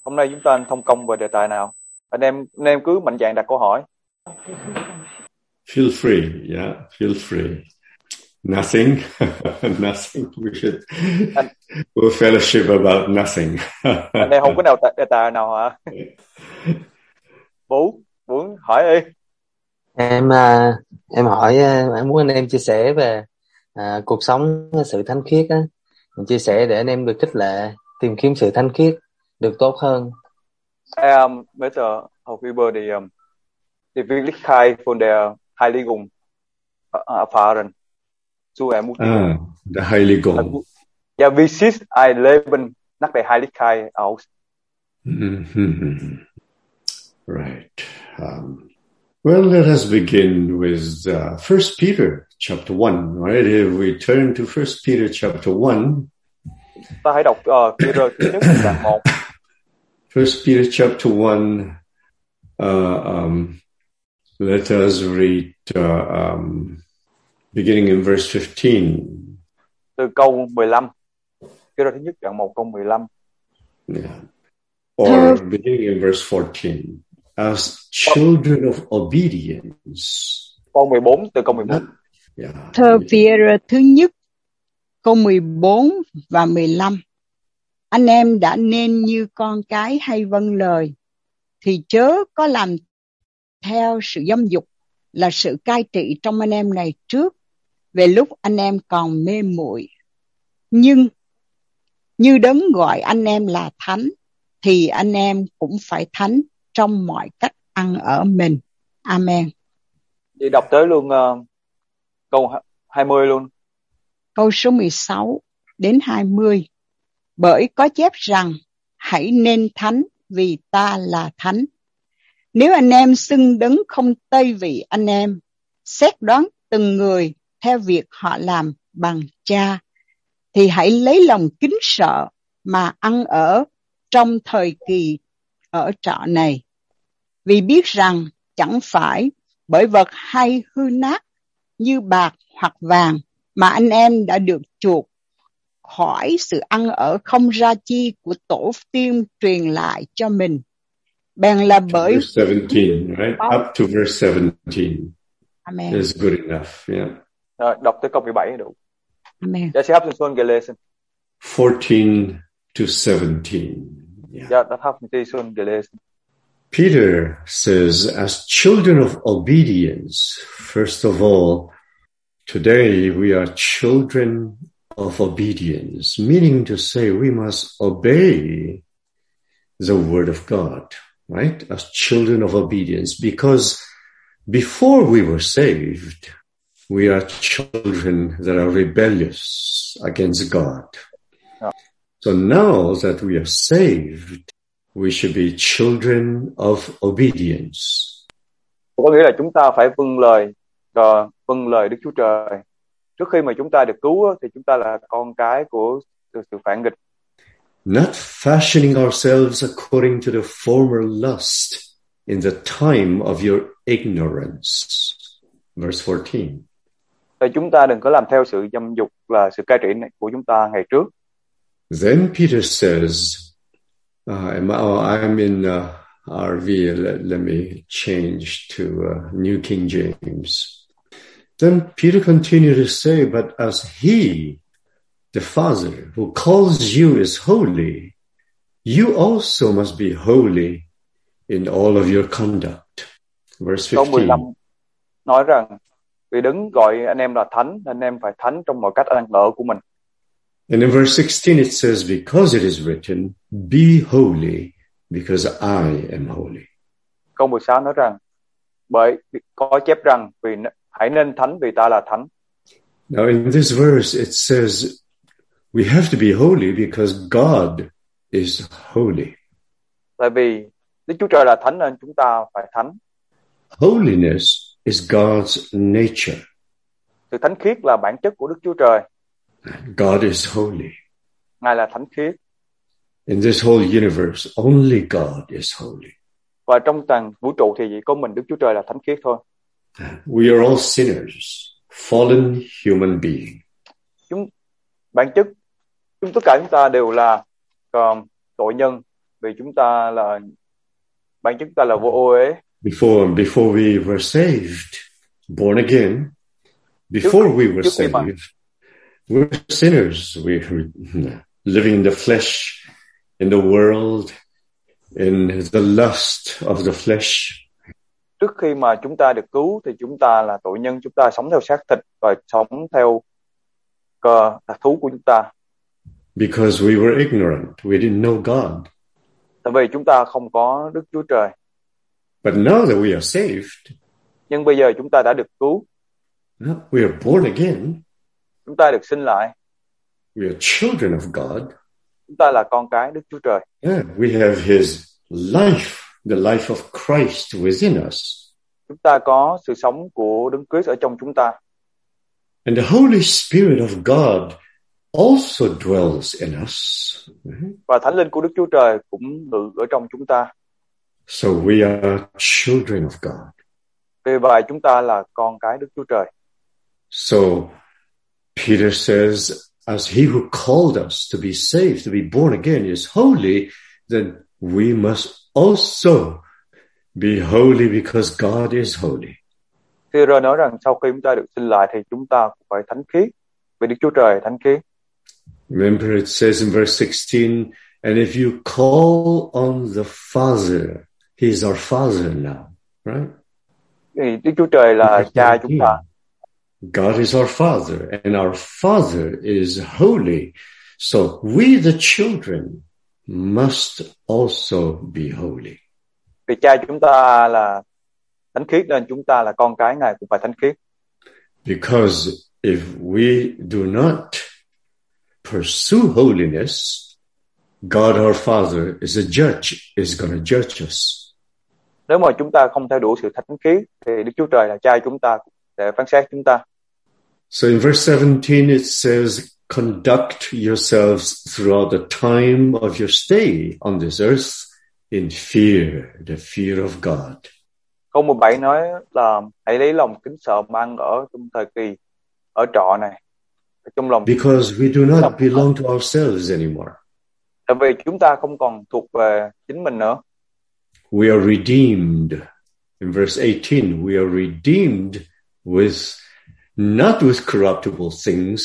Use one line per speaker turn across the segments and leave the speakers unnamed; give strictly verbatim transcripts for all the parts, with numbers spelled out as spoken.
Hôm nay chúng ta thông công về đề tài nào? Anh em anh em cứ mạnh dạn đặt câu hỏi.
Feel free, yeah, feel free. Nothing, nothing. We should
Anh,
we'll fellowship about nothing.
anh em không có nào đề tài nào hả? Vũ, Vũ hỏi đi.
Em à, em hỏi à, em muốn anh em chia sẻ về à, cuộc sống sự thánh khiết á, mình chia sẻ để anh em được khích lệ tìm kiếm sự thánh khiết được tốt hơn.
Um, möchte auch über die um, die Wirklichkeit von der Heiligung uh, erfahren. Zu ermutigen.
Ah, the Heiligung.
Ja, wie sieht ein Leben nach der Heiligkeit aus?
Mm-hmm. Right. Um, well, let us begin with uh, First Peter chapter one. Right? If we turn to First Peter chapter one.
Ta hãy đọc uh, Peter thứ nhất đoạn một.
First Peter chapter one. Uh, um, let us read uh, um, beginning in verse fifteen.
Từ câu mười lăm. Peter thứ nhất đoạn một câu mười lăm.
Yeah. Or beginning in verse fourteen. As children of obedience.
Câu mười bốn, từ câu mười bốn.
Yeah.
Thơ Peter thứ nhất, câu mười bốn và mười lăm. Anh em đã nên như con cái hay vâng lời, thì chớ có làm theo sự dâm dục, là sự cai trị trong anh em này trước, về lúc anh em còn mê muội. Nhưng như Đấng gọi anh em là thánh, thì anh em cũng phải thánh trong mọi cách ăn ở mình. Amen.
Đi đọc tới luôn uh, câu hai mươi luôn.
Câu số mười sáu đến hai mươi. Bởi có chép rằng, hãy nên thánh vì ta là thánh. Nếu anh em xưng Đấng không tây vị anh em, xét đoán từng người theo việc họ làm bằng cha, thì hãy lấy lòng kính sợ mà ăn ở trong thời kỳ ở trọ này. Vì biết rằng chẳng phải bởi vật hay hư nát như bạc hoặc vàng mà anh em đã được chuộc khỏi sự ăn ở không ra chi của tổ tiên truyền lại cho mình. Bèn là bởi
verse seventeen, right? Up to verse seventeen.
Amen.
Is good enough, yeah.
Rồi, đọc tới câu mười bảy đủ.
Amen.
Ja, Sie haben schon gelesen.
fourteen to seventeen. Yeah.
Ja, das haben Sie schon gelesen.
Peter says, as children of obedience, first of all, today we are children of obedience, meaning to say we must obey the word of God, right? As children of obedience, because before we were saved, we are children that are rebellious against God.
Yeah.
So now that we are saved, we should be children of obedience.
Có nghĩa là chúng ta phải vâng lời, uh, vâng lời Đức Chúa Trời. Trước khi mà chúng ta được cứu thì chúng ta là con cái của sự phản nghịch.
Not fashioning ourselves according to the former lust in the time of your ignorance. Verse fourteen.
Thì chúng ta đừng có làm theo sự dâm dục là sự cai trị của chúng ta ngày trước.
Then Peter says, uh, I'm in uh, R V, let, let me change to uh, New King James. Then Peter continued to say, but as he, the Father, who calls you is holy, you also must be holy in all of your conduct. Verse
Câu mười lăm
fifteen.
nói rằng, vì Đấng gọi anh em là thánh, anh em phải thánh trong mọi cách ăn ở của mình.
And in verse sixteen it says, because it is written, be holy, because I am holy.
Câu mười sáu nói rằng, bởi có chép rằng, vì hãy nên thánh vì ta là thánh.
Now in this verse it says, we have to be holy because God is holy.
Tại vì Đức Chúa Trời là thánh nên chúng ta phải thánh.
Holiness is God's nature.
Sự thánh khiết là bản chất của Đức Chúa Trời.
God is holy.
Ngài là thánh khiết.
In this whole universe, only God is holy.
Và trong toàn vũ trụ thì chỉ có mình Đức Chúa Trời là thánh khiết thôi.
We are all sinners, fallen human beings.
Chúng bản chất chúng tất cả chúng ta đều là uh, tội nhân, vì chúng ta là bản chất chúng ta là vô ô uế.
Before, before we were saved, born again, before
Trước,
we were
trước khi mà
saved, we were sinners. We were living in the flesh, in the world, in the lust of the flesh.
Trước khi mà chúng ta được cứu thì chúng ta là tội nhân, chúng ta sống theo xác thịt và sống theo cơ đặc thú của chúng ta.
Because we were ignorant, we didn't know God.
Tại vì chúng ta không có Đức Chúa Trời.
But now that we are saved,
nhưng bây giờ chúng ta đã được cứu.
We are born again.
Chúng ta được sinh lại.
We are children of God.
Chúng ta là con cái Đức Chúa Trời.
Yeah, we have His life, the life of Christ within us.
Chúng ta có sự sống của Đấng Christ ở trong chúng ta.
And the Holy Spirit of God also dwells in us.
Và Thánh Linh của Đức Chúa Trời cũng ngự ở trong chúng ta.
So we are children of God.
Vì vậy chúng ta là con cái Đức Chúa Trời.
So Peter says, as he who called us to be saved, to be born again is holy, then we must also be holy because God is holy.
Peter nói rằng sau khi chúng ta được sinh lại thì chúng ta cũng phải thánh khiết, vì Đức Chúa Trời thánh khiết.
Remember it says in verse sixteen, and if you call on the Father, He is our Father now, right?
Thì Đức Chúa Trời là cha chúng ta.
God is our Father, and our Father is holy. So we, the children, must also be holy.
Vì cha chúng ta là thánh khiết nên chúng ta là con cái Ngài cũng phải thánh khiết.
Because if we do not pursue holiness, God our Father is a judge, is going to judge us.
Nếu mà chúng ta không theo đuổi sự thánh khiết thì Đức Chúa Trời là cha chúng ta sẽ phán xét chúng ta.
So in verse seventeen it says, conduct yourselves throughout the time of your stay on this earth in fear, the fear of God.
Câu mười bảy nói là hãy lấy lòng kính sợ mà ăn ở trong thời kỳ ở trọ này. Trong lòng.
Because we do not belong to ourselves anymore.
Tại vì chúng ta không còn thuộc về chính mình nữa.
We are redeemed. In verse eighteen, we are redeemed with, not with corruptible things,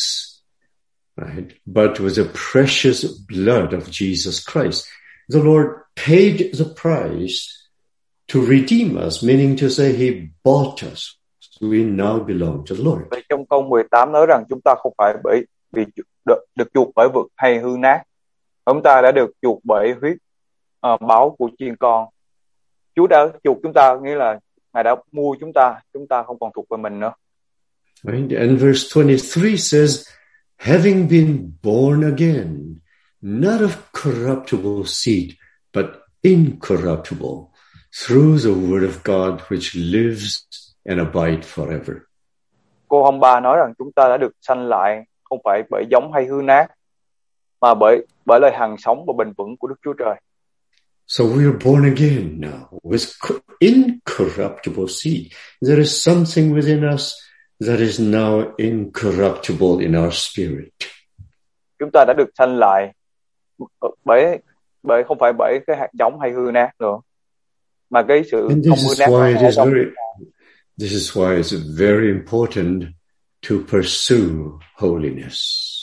right, but with the precious blood of Jesus Christ. The Lord paid the price to redeem us, meaning to say He bought us. We now belong to the Lord.
Trong câu mười tám nói rằng chúng ta không phải bởi vì được, được chuộc bởi vật hay hư nát. Chúng ta đã được chuộc bởi huyết uh, máu của chiên con. Chúa đã chuộc chúng ta, nghĩa là Ngài đã mua chúng ta, chúng ta không còn thuộc về mình nữa.
Right? And verse twenty-three says, having been born again, not of corruptible seed, but incorruptible, through the word of God which lives and abide forever.
Câu hai mươi ba nói rằng chúng ta đã được sanh lại không phải bởi giống hay hư nát, mà bởi bởi lời hằng sống và bền vững của Đức Chúa Trời.
So we are born again now with incorruptible seed. There is something within us that is now incorruptible in our spirit.
Chúng ta đã được sanh lại bởi bởi không phải bởi cái hạt giống hay hư nát nữa, mà cái sự không hư nát.
Why it is very, this is why it's very important to pursue holiness.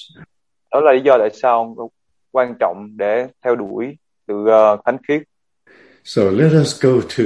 Đó là lý do tại sao quan trọng để theo đuổi sự uh, thánh khiết.
So let us go to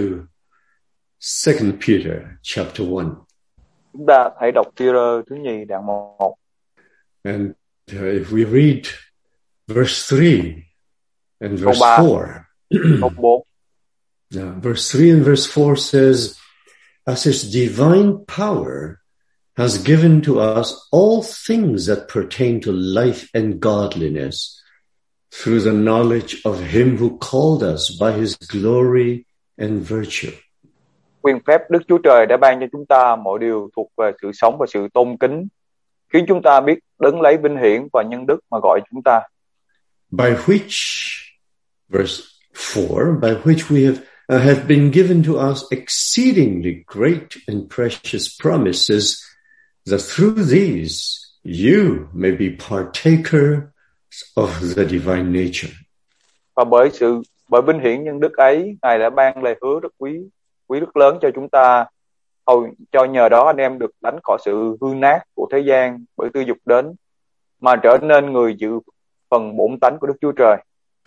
Second Peter chapter one.
Chúng ta hãy đọc Peter thứ nhì đoạn một.
And uh, if we read verse three and verse four.
Câu bốn.
Now, verse three and verse four says, as His divine power has given to us all things that pertain to life and godliness, through the knowledge of Him who called us by His glory and virtue.
Quyền phép Đức Chúa Trời đã ban cho chúng ta mọi điều thuộc về sự sống và sự tôn kính, khiến chúng ta biết Đấng lấy vinh hiển và nhân đức mà gọi chúng ta.
By which, verse four, by which we have, uh, have been given to us exceedingly great and precious promises, that through these you may be partaker of the divine nature.
Và bởi sự Bởi vinh hiển nhân đức ấy, Ngài đã ban lời hứa rất quý, quý rất lớn cho chúng ta, hầu cho nhờ đó anh em được đánh khỏi sự hư nát của thế gian bởi tư dục đến, mà trở nên người dự phần bổn tánh của Đức Chúa Trời.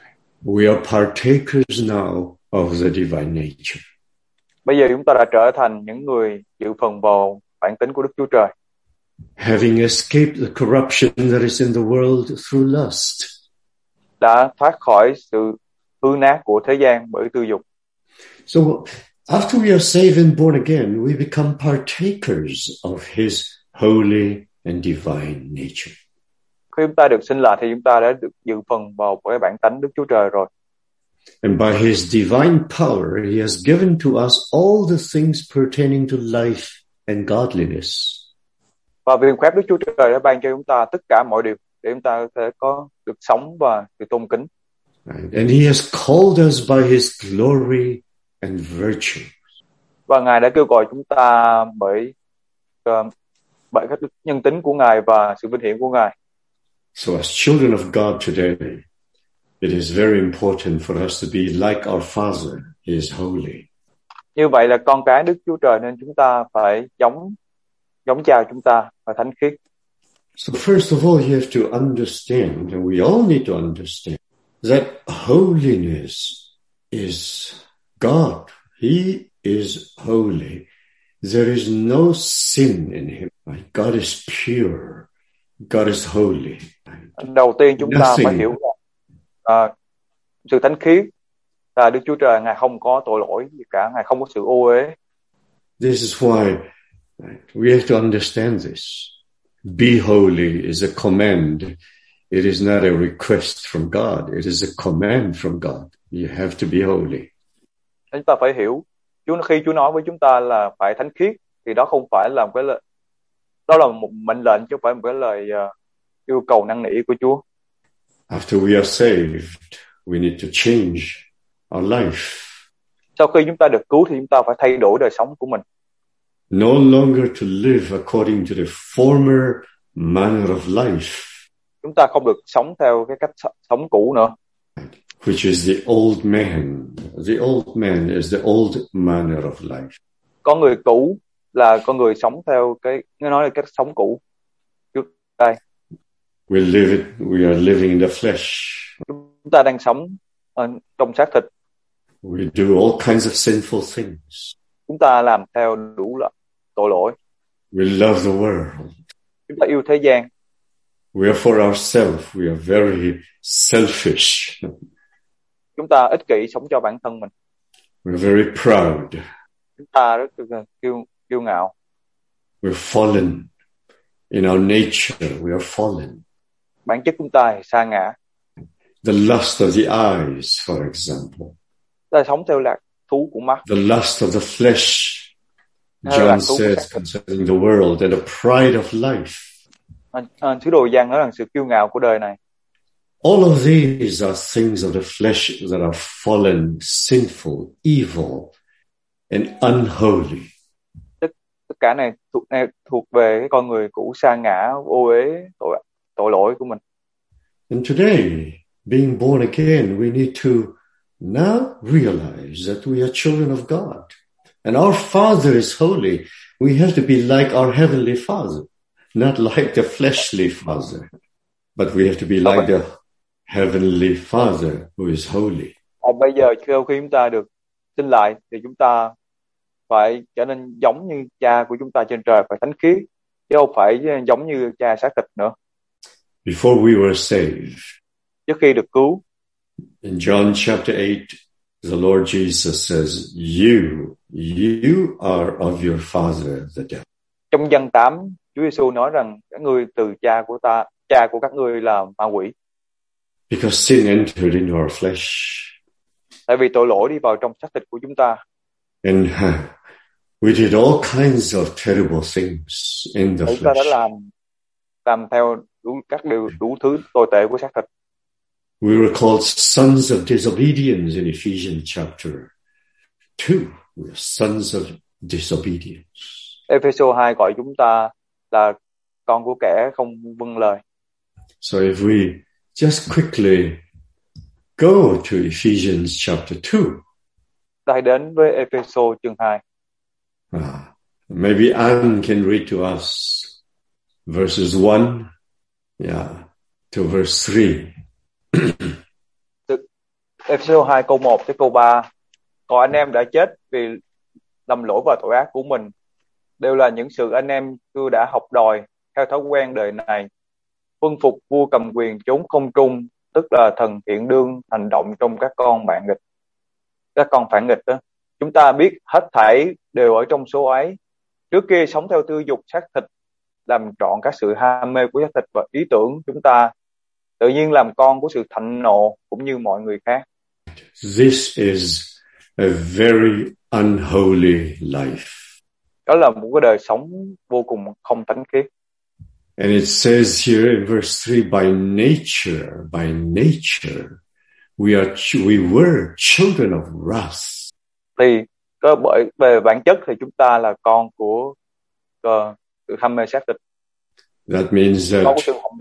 We are partakers now of the divine nature.
Bây giờ chúng ta đã trở thành những người dự phần vào bản tính của Đức Chúa Trời.
Having escaped the corruption that is in the world through lust.
Đã thoát khỏi sự hư nát của thế gian bởi tư dục.
So after we are saved and born again, we become partakers of His holy and divine nature.
Khi chúng ta được sinh lại thì chúng ta đã được dự phần vào cái bản tánh Đức Chúa Trời rồi.
And by His divine power, He has given to us all the things pertaining to life and godliness.
Và vì phép Đức Chúa Trời đã ban cho chúng ta tất cả mọi điều để chúng ta có thể có được sống và sự tôn kính.
And He has called us by His glory and virtue.
Và Ngài đã kêu gọi chúng ta bởi uh, bởi các nhân tính của Ngài và sự vinh hiển của Ngài.
So as children of God today, it is very important for us to be like our Father. He is holy.
Như vậy là con cái Đức Chúa Trời nên chúng ta phải giống giống cha chúng ta và thánh khiết.
So first of all, you have to understand, and we all need to understand, that holiness is God. He is holy. There is no sin in Him. God is pure. God is holy.
Đầu tiên chúng ta
Nothing.
phải hiểu rằng uh, sự thánh khiết là Đức Chúa Trời, Ngài không có tội lỗi gì cả, Ngài không có sự ô uế.
This is why we have to understand this. Be holy is a command. It is not a request from God. It is a command from God. You have to be holy.
Chúng ta phải hiểu, Chúa khi Chúa nói với chúng ta là phải thánh khiết thì đó không phải là một cái lời, đó là một mệnh lệnh chứ không phải một cái lời uh, yêu cầu năn nỉ của Chúa.
After we are saved, we need to change our life.
Sau khi chúng ta được cứu thì chúng ta phải thay đổi đời sống của mình.
No longer to live according to the former manner of life,
Chúng ta không được sống theo cái cách sống cũ nữa.
which is the old man. The old man is the old manner of life.
Con người cũ là con người sống theo cái, nó nói là cách sống cũ trước đây.
We live it, we are living in the flesh.
Chúng ta đang sống uh, trong xác thịt.
We do all kinds of sinful things.
Chúng ta làm theo đủ loại tội lỗi.
We love the world.
Chúng ta yêu thế gian.
We are for ourselves. We are very selfish.
Chúng ta ích kỷ, sống cho bản thân mình.
We're very proud.
Chúng ta rất uh, kiêu, kiêu ngạo.
We're fallen. In our nature, we are fallen.
Bản chất chúng ta sa ngã.
The lust of the eyes, for example.
Chúng ta sống theo lạc thú của mắt.
The lust of the flesh. John says concerning the world and the pride of life.
À, à, sứ đồ Giăng nói rằng sự kiêu ngạo của đời này.
All of these are things of the flesh that are fallen, sinful, evil, and unholy.
Tất, tất cả này thuộc, này thuộc về cái con người cũ sa ngã, ô uế, tội, tội lỗi của mình.
And today, being born again, we need to now realize that we are children of God. And our Father is holy. We have to be like our Heavenly Father, not like the fleshly Father. But we have to be like the Heavenly Father who is holy.
À, bây giờ sau khi chúng ta được sinh lại thì chúng ta phải trở nên giống như cha của chúng ta trên trời, phải thánh khiết, chứ không phải giống như cha xác thịt nữa.
Before we were saved,
trước khi được cứu,
in John chapter eight, the Lord Jesus says, you, you are of your father, the devil.
Trong Giăng tám, Chúa Giêsu nói rằng các ngươi từ cha của ta, cha của các ngươi là ma quỷ.
Because sin entered into our flesh.
Tại vì tội lỗi đi vào trong xác thịt của chúng ta.
And uh, we did all kinds of terrible things in the
flesh. Chúng ta đã làm làm theo đủ các điều đủ thứ tồi tệ của xác thịt.
We were called sons of disobedience in Ephesians chapter two. We are sons of disobedience.
Ephesos hai gọi chúng ta là con của kẻ không vâng lời.
So if we just quickly go to Ephesians chapter two.
Ta hãy đến với Ephesos chương hai.
Uh, maybe Anne can read to us verses one, yeah, to verse three.
Ephesos hai câu một tới câu ba. Còn anh em đã chết vì lầm lỗi và tội ác của mình, đều là những sự anh em xưa đã học đòi theo thói quen đời này, vâng phục vua cầm quyền chốn không trung, tức là thần hiện đương hành động trong các con bạn nghịch, các con phản nghịch đó. Chúng ta biết hết thảy đều ở trong số ấy. Trước kia sống theo tư dục xác thịt, làm trọn các sự ham mê của xác thịt và ý tưởng chúng ta, tự nhiên làm con của sự thạnh nộ cũng như mọi người khác.
This is a very unholy life.
Đó là một cái đời sống vô cùng không thánh khiết.
And it says here in verse three, by nature, by nature, we are, we were children of wrath.
Thì có bởi về bản chất thì chúng ta là con của uh, sự ham mê xác thịt.
That means that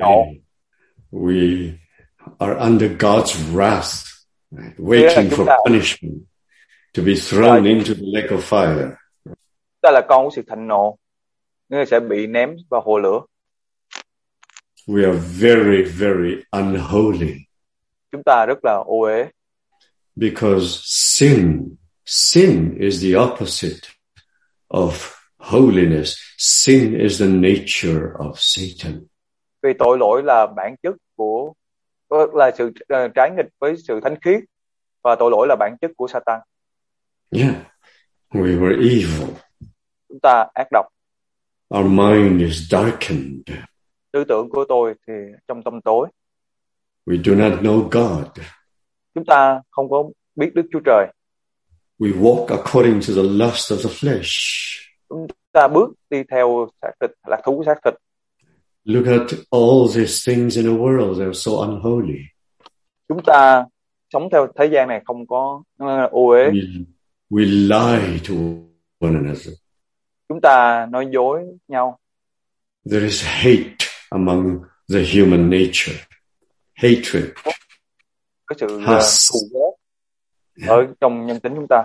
we are under God's wrath, right, waiting for punishment to be thrown into the lake of fire.
Chúng ta là con của sự thạnh nộ, nên sẽ bị ném vào hồ lửa.
We are very, very unholy.
Chúng ta rất là ô uế.
Because sin, sin is the opposite of holiness. Sin is the nature of Satan.
Vì tội lỗi là bản chất của, là sự uh, trái nghịch với sự thánh khiết, và tội lỗi là bản chất của Satan.
Yeah, we were evil.
Chúng ta ác độc.
Our mind is darkened.
Tư tưởng của tôi thì trong tâm tối.
We do not know God.
Chúng ta không có biết Đức Chúa Trời.
We walk according to the lust of the flesh.
Chúng ta bước đi theo xác thịt, lạc thú xác thịt.
Look at all these things in the world, they're so unholy.
Chúng ta sống theo thế gian này không có uh, ô uế.
We, we lie to one another.
Chúng ta nói dối nhau.
There is hate among the human nature. Hatred.
Cái sự uh, thù ghét ở trong nhân tính chúng ta.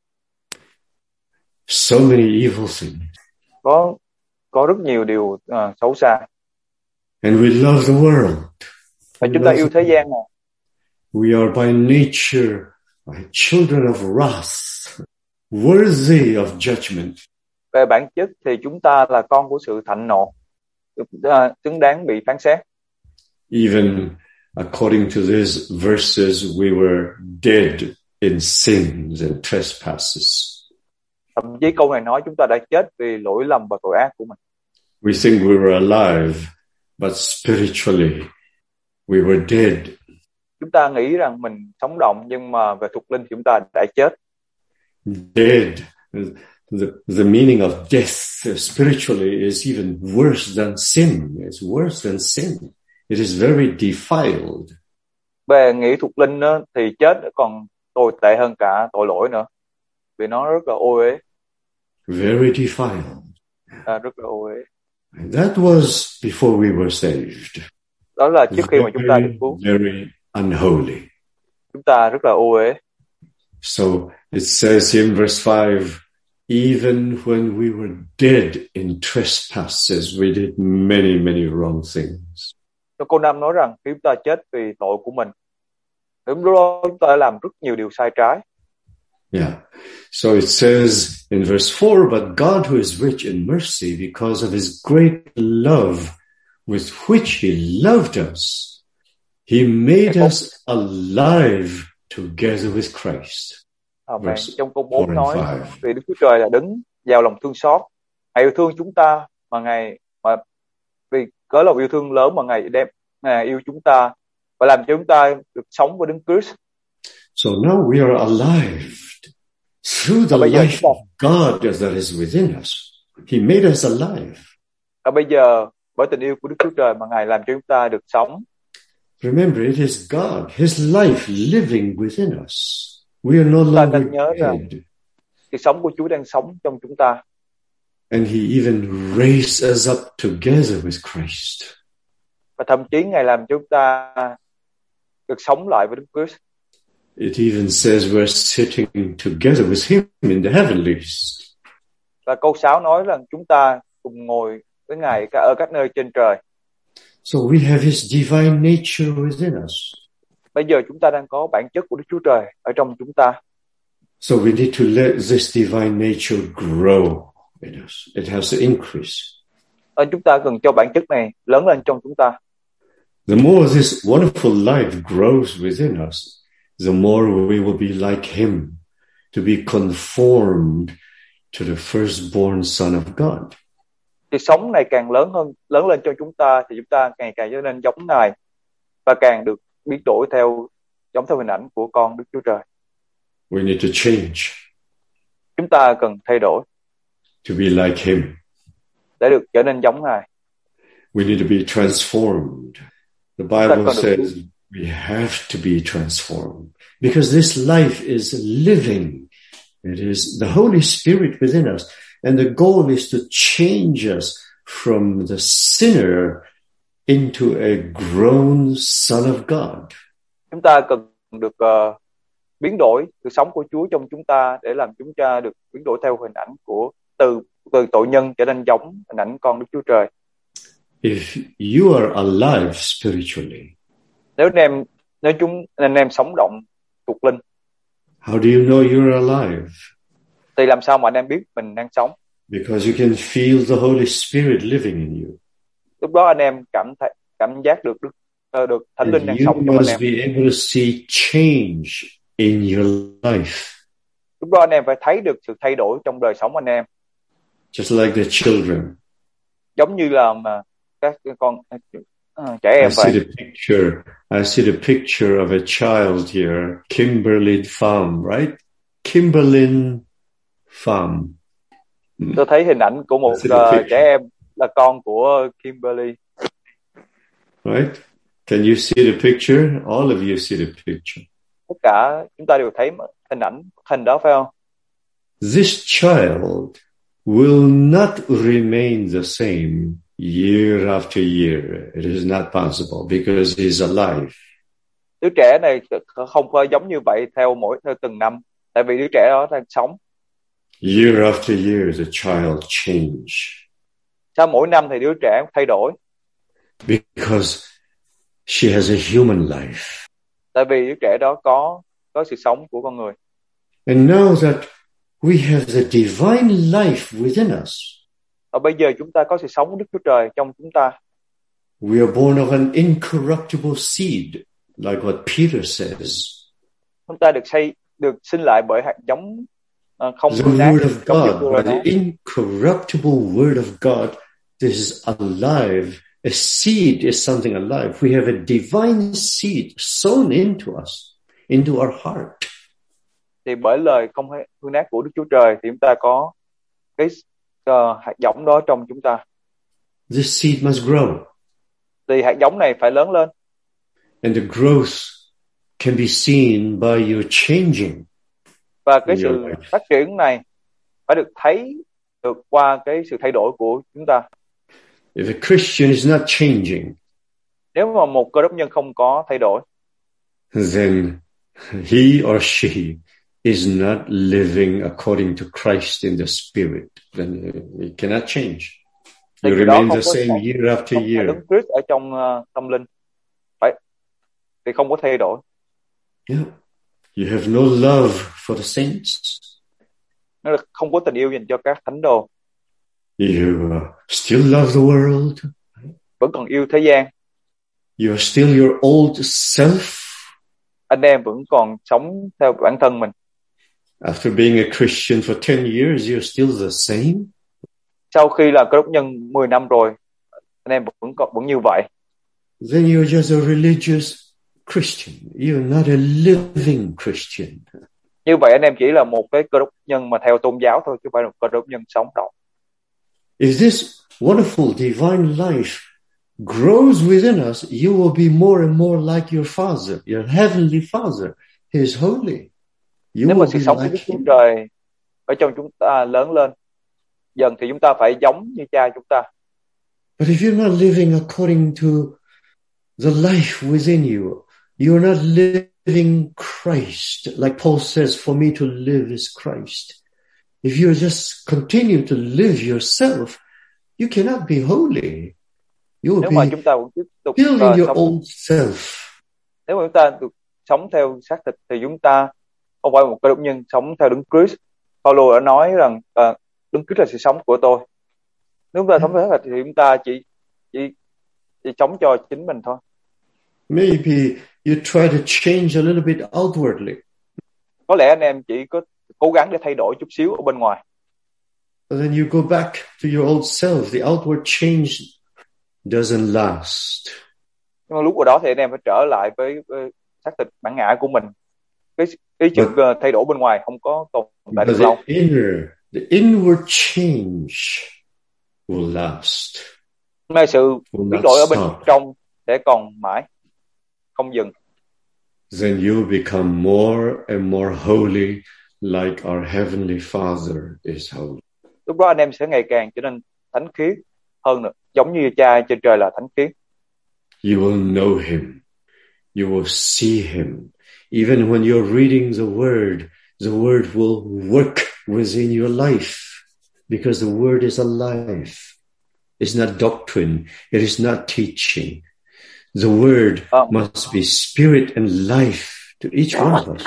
So many evil things.
Có có rất nhiều điều uh, xấu xa.
And we love the world.
Và chúng ta yêu thế gian này.
We are by nature like children of wrath, worthy of judgment.
Về bản chất thì chúng ta là con của sự thạnh nộ, xứng đáng bị phán xét.
Even according to these verses, we were dead in sins and trespasses.
Thậm chí câu này nói chúng ta đã chết vì lỗi lầm và tội ác của mình.
We think we were alive, but spiritually we were dead.
Chúng ta nghĩ rằng mình sống động, nhưng mà về thuộc linh chúng ta đã chết.
Dead. The, the meaning of death spiritually is even worse than sin. It's worse than sin. It is very defiled.
Về nghĩa thuộc linh đó, thì chết còn tồi tệ hơn cả tội lỗi nữa, vì nó rất là ô uế.
Very defiled.
À, rất là ô uế.
That was before we were saved.
Đó là trước khi mà chúng ta được cứu.
Very unholy.
Chúng ta rất là ô uế.
So it says in verse five, even when we were dead in trespasses, we did many, many wrong things.
Trong câu năm nói rằng khi chúng ta chết vì tội của mình, lúc đó chúng ta làm rất nhiều điều sai trái.
Yeah. So it says in verse four, but God who is rich in mercy because of his great love with which he loved us, he made us alive together with Christ.
Amen. Trong câu bốn nói vì Đức Chúa Trời là đứng giàu lòng thương xót, Ngài yêu thương chúng ta mà Ngài mà vì cớ lòng yêu thương lớn mà Ngài đem Ngài yêu chúng ta và làm cho chúng ta được sống với Đấng Christ.
So now we are alive through the life of God that is within us. He made us alive.
Và bây giờ bởi tình yêu của Đức Chúa Trời mà Ngài làm cho chúng ta được sống.
Remember, it is God, His life living within us. We are no longer dead.
Cái sống của Chúa đang sống trong chúng ta.
And He even raised us up together with Christ.
Và thậm chí Ngài làm cho chúng ta được sống lại với Đức Christ.
It even says we're sitting together with him in the heavenlies.
Và câu sáu nói rằng chúng ta cùng ngồi với Ngài ở các nơi trên trời.
So we have his divine nature within us.
Bây giờ chúng ta đang có bản chất của Đức Chúa Trời ở trong chúng ta.
So we need to let this divine nature grow in us. It has to increase.
Ở chúng ta cần cho bản chất này lớn lên trong chúng ta.
The more this wonderful life grows within us, the more we will be like him, to be conformed to the firstborn Son of God.
Thì sống này càng lớn hơn, lớn lên trong chúng ta thì chúng ta ngày càng trở nên giống Ngài và càng được biến đổi theo giống theo hình ảnh của con Đức Chúa Trời.
We need to change.
Chúng ta cần thay đổi.
To be like him.
Để được trở nên giống Ngài.
We need to be transformed. The Bible says we have to be transformed because this life is living. It is the Holy Spirit within us, and the goal is to change us from the sinner into a grown son of God.
Chúng ta cần được uh, biến đổi sự sống của Chúa trong chúng ta để làm chúng ta được biến đổi theo hình ảnh của từ từ tội nhân trở nên giống hình ảnh con Đức Chúa Trời.
If you are alive spiritually,
nếu anh em nếu chúng anh em sống động thuộc linh,
how do you know you're alive?
Thì làm sao mà anh em biết mình đang sống?
Because you can feel the Holy Spirit living in you.
Lúc đó anh em cảm thấy cảm giác được được được Thánh Linh đang sống trong anh em.
You must be able to see change in your life.
Lúc đó anh em phải thấy được sự thay đổi trong đời sống anh em.
Just like the children.
Giống như là mà các con uh, trẻ em
I
vậy.
see the picture. I see the picture of a child here, Kimberlyn Pham, right? Kimberlyn Pham.
Tôi thấy hình ảnh của một uh, trẻ em là con của Kimberly.
Right? Can you see the picture? All of you see the picture.
Tất cả chúng ta đều thấy hình ảnh hình đó phải không?
This child will not remain the same year after year. It is not possible because he is alive.
Đứa trẻ này không phải giống như vậy theo mỗi theo từng năm, tại vì đứa trẻ đó đang sống.
Year after year, the child change.
Sau mỗi năm thì đứa trẻ thay đổi.
Because she has a human life.
Tại vì đứa trẻ đó có có sự sống của con người.
And now that we have the divine life within us.
Và bây giờ chúng ta có sự sống của Đức Chúa Trời trong chúng ta.
We are born of an incorruptible seed, like what Peter says.
Chúng ta được xây được sinh lại bởi hạt giống uh, không
the
nát.
word of God, the incorruptible word of God, this is alive. A seed is something alive. We have a divine seed sown into us, into our heart.
Thì bởi lời không hư nát của Đức Chúa Trời thì chúng ta có cái uh, hạt giống đó trong chúng ta.
This seed must grow.
Thì hạt giống này phải lớn lên.
And the growth can be seen by your changing.
Và cái sự phát triển này phải được thấy được qua cái sự thay đổi của chúng ta.
If a Christian is not changing,
nếu mà một cơ đốc nhân không có thay đổi,
then he or she is not living according to Christ in the Spirit. Then he cannot change. You remain the same có, year after
không
year.
Đức Christ ở trong uh, tâm linh, phải thì không có thay đổi.
Yeah. You have no love for the saints.
Nó không có tình yêu dành cho các thánh đồ.
You uh, still love the world.
Vẫn còn yêu thế gian.
You are still your old self.
Anh em vẫn còn sống theo bản thân mình.
After being a Christian for ten years, you're still the same.
Sau khi là cơ đốc nhân mười năm rồi, anh em vẫn còn vẫn như vậy.
Then you're just a religious Christian. You're not a living Christian.
Như vậy anh em chỉ là một cái cơ đốc nhân mà theo tôn giáo thôi, chứ không phải là một cơ đốc nhân sống động.
If this wonderful divine life grows within us, you will be more and more like your Father, your heavenly Father. He is holy. You
Nếu mà
will
sự
be
sống của
like
Đức Chúa
him.
Trời ở trong chúng ta lớn lên dần thì chúng ta phải giống như Cha chúng ta.
But if you're not living according to the life within you, you're not living Christ. Like Paul says, for me to live is Christ. If you just continue to live yourself, you cannot be holy. You will
Nếu mà
be
chúng ta vẫn tiếp tục
still in
uh,
your
sống,
old self.
nếu mà chúng ta được sống theo xác thịt thì chúng ta không phải một cơ đốc nhân sống theo Đấng Christ. Paulo đã nói rằng uh, Đấng Christ là sự sống của tôi. Nếu chúng ta sống theo xác thịt thì chúng ta chỉ chỉ chỉ sống cho chính mình thôi.
Maybe you try to change a little bit outwardly.
Có lẽ anh em chỉ có cố gắng để thay đổi chút xíu ở bên ngoài.
And then you go back to your old self. The outward change doesn't last.
Nhưng mà lúc đó thì anh em phải trở lại với, với xác thịt bản ngã của mình. Cái cái sự
But,
thay đổi bên ngoài không có tồn tại
but
được lâu.
the inner, the inward change will last.
Mà sự
Will
biến
not
đổi ở bên
stop.
trong sẽ còn mãi, không dừng.
Then you become more and more holy, like our Heavenly Father is holy.
Lúc đó anh em sẽ ngày càng trở nên thánh khiết hơn nữa, giống như Cha trên trời là thánh khiết.
You will know Him. You will see Him. Even when you're reading the Word, the Word will work within your life because the Word is alive. It's not doctrine. It is not teaching. The Word
um,
must be spirit and life to each one of us.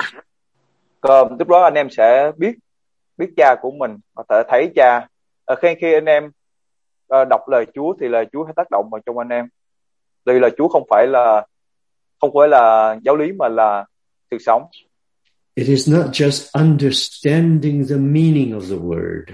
Còn lúc đó anh em sẽ biết biết Cha của mình, có thể thấy Cha. À, khi khi anh em uh, đọc lời Chúa thì lời Chúa sẽ tác động vào trong anh em. Vì lời Chúa không phải là không phải là giáo lý mà là sự sống.
It is not just understanding the meaning of the Word.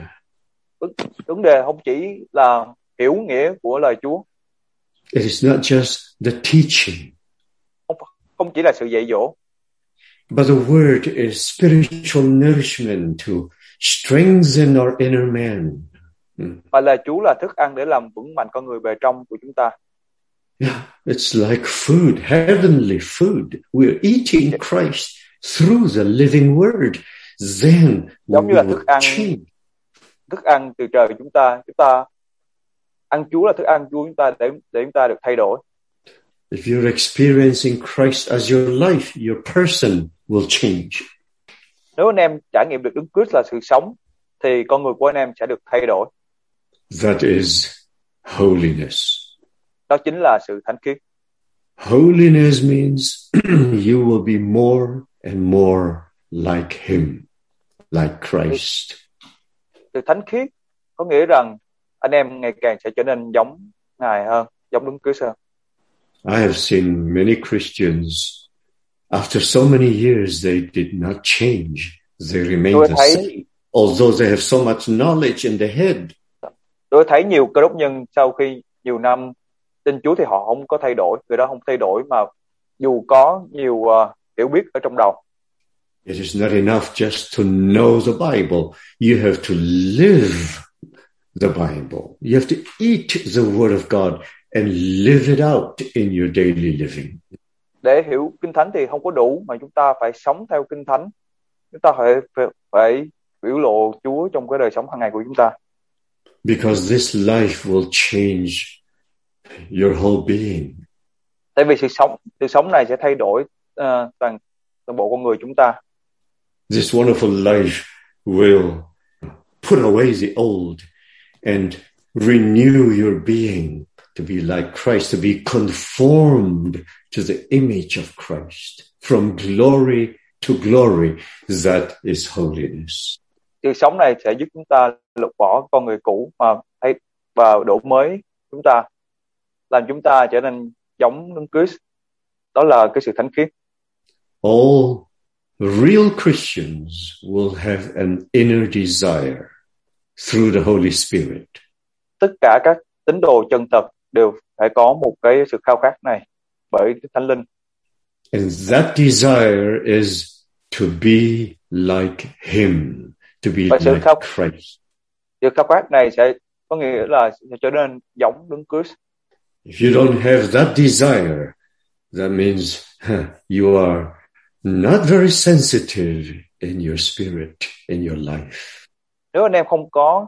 Vấn đề không chỉ là hiểu nghĩa của lời Chúa.
It is not just the teaching.
Không, không chỉ là sự dạy dỗ.
But the Word is spiritual nourishment to strengthen our inner man.
Và lời Chúa là thức ăn để làm vững mạnh con người bề trong của chúng ta.
Yeah, it's like food, heavenly food. We're eating Christ through the living Word. Then
giống như
we
là
will
thức ăn
change.
thức ăn từ trời của chúng ta. Chúng ta ăn Chúa là thức ăn Chúa chúng ta để để chúng ta được thay đổi.
If you're experiencing Christ as your life, your person will change.
Nếu anh em trải nghiệm được Đấng Christ là sự sống, thì con người của anh em sẽ được thay đổi.
That is holiness.
Đó chính là sự thánh khiết.
Holiness means you will be more and more like Him, like Christ.
Sự thánh khiết có nghĩa rằng anh em ngày càng sẽ trở nên giống Ngài hơn, giống Đấng Christ hơn.
I have seen many Christians, after so many years, they did not change. They remain
Tôi
the
thấy,
same, although they have so much knowledge in their head.
tôi thấy nhiều cơ đốc nhân sau khi nhiều năm tin Chúa thì họ không có thay đổi, người đó không thay đổi mà dù có nhiều uh, hiểu biết ở trong đầu.
It is not enough just to know the Bible. You have to live the Bible. You have to eat the Word of God and live it out in your daily living.
Để hiểu Kinh Thánh thì không có đủ, mà chúng ta phải sống theo Kinh Thánh. Chúng ta phải phải, phải biểu lộ Chúa trong cái đời sống hàng ngày của chúng ta.
Because this life will change your whole being.
Tại vì sự sống sự sống này sẽ thay đổi uh, toàn toàn bộ con người chúng ta.
This wonderful life will put away the old and renew your being to be like Christ, to be conformed to the image of Christ. From glory to glory, that is holiness.
Sự sống này sẽ giúp chúng ta lột bỏ con người cũ mà thay và đổi mới chúng ta, làm chúng ta trở nên giống Đấng Christ. Đó là cái sự thánh khiết.
All real Christians will have an inner desire through the Holy Spirit.
Tất cả các tín đồ chân thật đều phải có một cái sự khao khát này bởi Thánh Linh.
And that desire is to be like Him, to be
Và sự
like
khao,
Christ.
sự khao khát này sẽ có nghĩa là sẽ trở nên giống Đấng Christ.
If you don't have that desire, that means huh, you are not very sensitive in your spirit, in your life.
Nếu anh em không có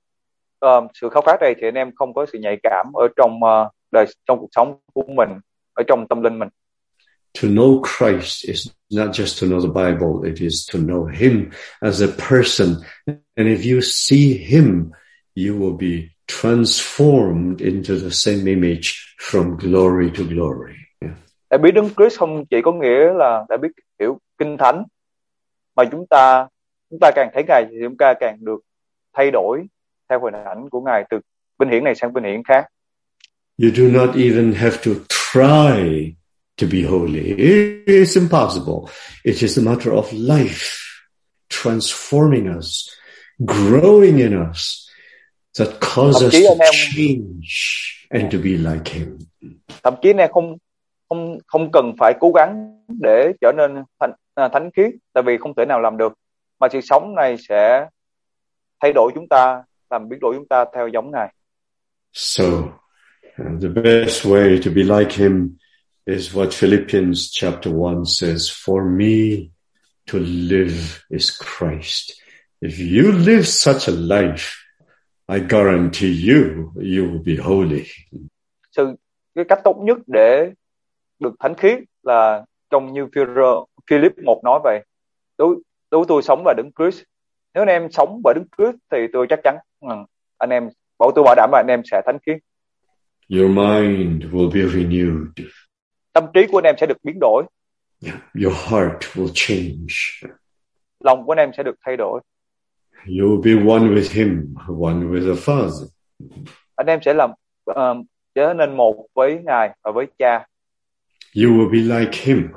uh, sự khao khát này thì anh em không có sự nhạy cảm ở trong uh, đời trong cuộc sống của mình, ở trong tâm linh mình.
To know Christ is not just to know the Bible, it is to know Him as a person. And if you see Him, you will be transformed into the same image from glory to glory. Yeah.
Đã biết Đấng Christ không chỉ có nghĩa là đã biết hiểu Kinh Thánh, mà chúng ta chúng ta càng thấy Ngài thì chúng ta càng được thay đổi theo hình ảnh của Ngài, từ vinh hiển này sang vinh hiển khác.
You do not even have to try to be holy. It's impossible. It is a matter of life transforming us, growing in us, that causes us to
em,
change and to be like Him.
Thậm chí này không không không cần phải cố gắng để trở nên thánh, thánh khiết, tại vì không thể nào làm được, mà sự sống này sẽ thay đổi chúng ta, làm biến đổi chúng ta theo giống Ngài.
So, uh, the best way to be like Him is what Philippians chapter one says, for me to live is Christ. If you live such a life, I guarantee you, you will be holy.
Sự cái cách tốt nhất để được thánh khiết là trong như Philip một nói vậy. Đối đối tôi sống là Đấng Christ. Nếu anh em sống bởi Đấng Christ thì tôi chắc chắn anh em bảo tôi bảo đảm là anh em sẽ thánh khiết.
Your mind will be renewed.
Tâm trí của anh em sẽ được biến đổi.
Yeah. Your heart will change.
Lòng của anh em sẽ được thay đổi.
You will be one with Him, one with the Father.
Anh em sẽ làm uh, trở nên một với Ngài và với Cha.
You will be like Him.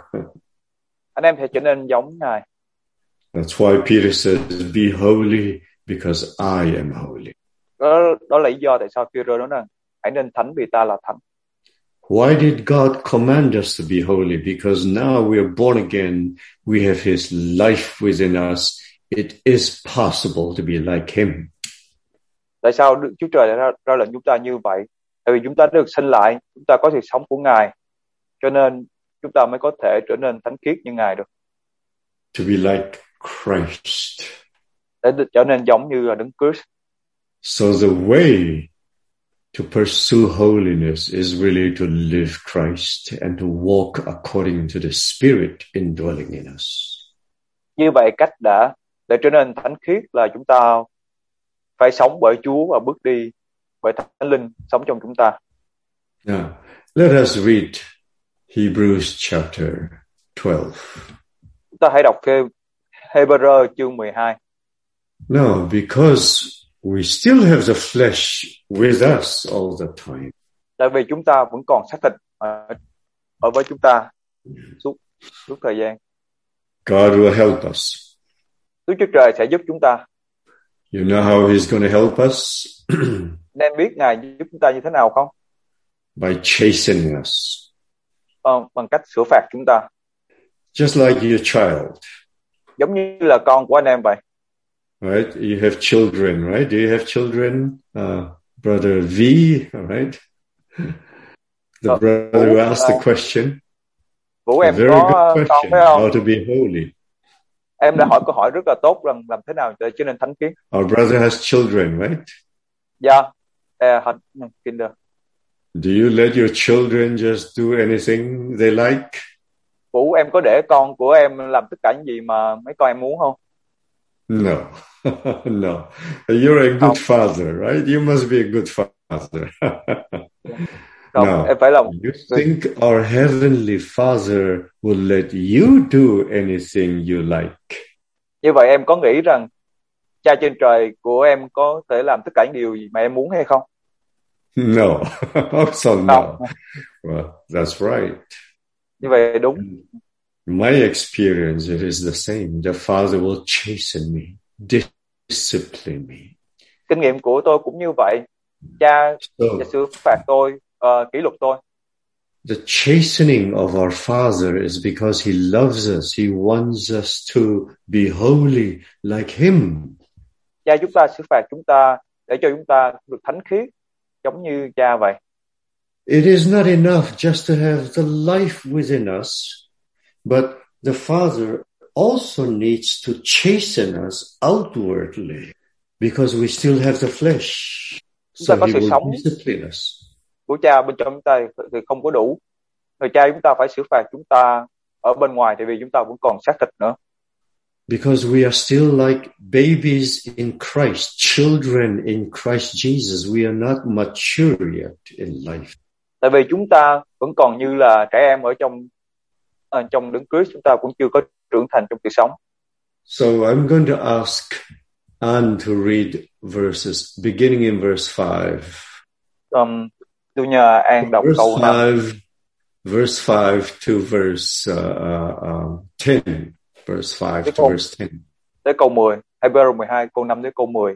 Anh em sẽ trở nên giống Ngài.
That's why Peter says, be holy because I am holy.
Đó, đó là lý do tại sao Peter nói rằng hãy nên thánh vì ta là thánh.
Why did God command us to be holy? Because now we are born again. We have His life within us. It is possible to be like Him.
Tại sao Đức Chúa Trời đã ra, ra lệnh chúng ta như vậy? Tại vì chúng ta được sinh lại, chúng ta có sự sống của Ngài, cho nên chúng ta mới có thể trở nên thánh khiết như Ngài được.
To be like Christ.
Để trở nên giống như là Đấng Christ.
So the way to pursue holiness is really to live Christ and to walk according to the Spirit indwelling in us.
Như vậy cách đã để trở nên thánh khiết là chúng ta phải sống bởi Chúa và bước đi bởi Thánh Linh sống trong chúng ta.
Now, let us read Hebrews chapter twelve.
Chúng ta hãy đọc Hebrew chương mười hai.
No, because we still have the flesh with us all the time.
Tại vì chúng ta vẫn còn xác thịt ở, ở với chúng ta suốt suốt thời gian.
God will help us.
Đức Chúa Trời sẽ giúp chúng ta.
You know how He's going to help us?
Nên biết Ngài giúp chúng ta như thế nào không?
By chastening us.
Ờ, bằng cách sửa phạt chúng ta.
Just like your child.
Giống như là con của anh em vậy.
Right? You have children, right? Do you have children? Uh, brother V, all right? The
Ờ,
brother
Vũ,
who asked the
uh,
question.
Vũ
A
em
very
có
good
con
question.
phải không?
How to be holy.
Em đã hỏi câu hỏi rất là tốt rằng làm thế nào để trở nên thánh khiết.
Our brother has children, right?
Dạ. Yeah. Uh, kinder.
Do you let your children just do anything they like?
Vũ, em có để con của em làm tất cả những gì mà mấy con em muốn không?
No. No. You're a good father, right? You must be a good father.
Không,
No.
em phải làm.
You think our heavenly Father will let you do anything you like?
Như vậy em có nghĩ rằng Cha trên trời của em có thể làm tất cả những điều gì mà em muốn hay không?
No. Also no. Well, that's right.
Như vậy đúng.
My experience, it is the same. The Father will chasten me, discipline me.
Kinh nghiệm của tôi cũng như vậy. Cha
So,
sẽ xử phạt tôi, uh, kỷ luật tôi.
the chastening of our Father is because He loves us. He wants us to be holy like Him.
Cha chúng ta xử phạt chúng ta để cho chúng ta được thánh khiết giống như Cha vậy.
It is not enough just to have the life within us, but the Father also needs to chasten us outwardly because we still have the flesh.
Chúng ta
So
có
He
sự
will
sống
discipline us.
của Cha bên trong chúng ta thì không có đủ, Người cha chúng ta phải xử phạt chúng ta ở bên ngoài, tại vì chúng ta vẫn còn xác thịt nữa.
Because we are still like babies in Christ, children in Christ Jesus. We are not mature yet in life.
Tại vì chúng ta vẫn còn như là trẻ em ở trong uh, trong Đấng Christ, chúng ta cũng chưa có trưởng thành trong cuộc sống.
So I'm going to ask Anne to read verses beginning in verse five.
Um, tôi nhờ An đọc
verse
câu năm.
five, verse five to verse uh, uh, ten. Verse five to
câu,
verse ten.
Tới câu mười, Hebrew mười hai câu năm tới câu mười.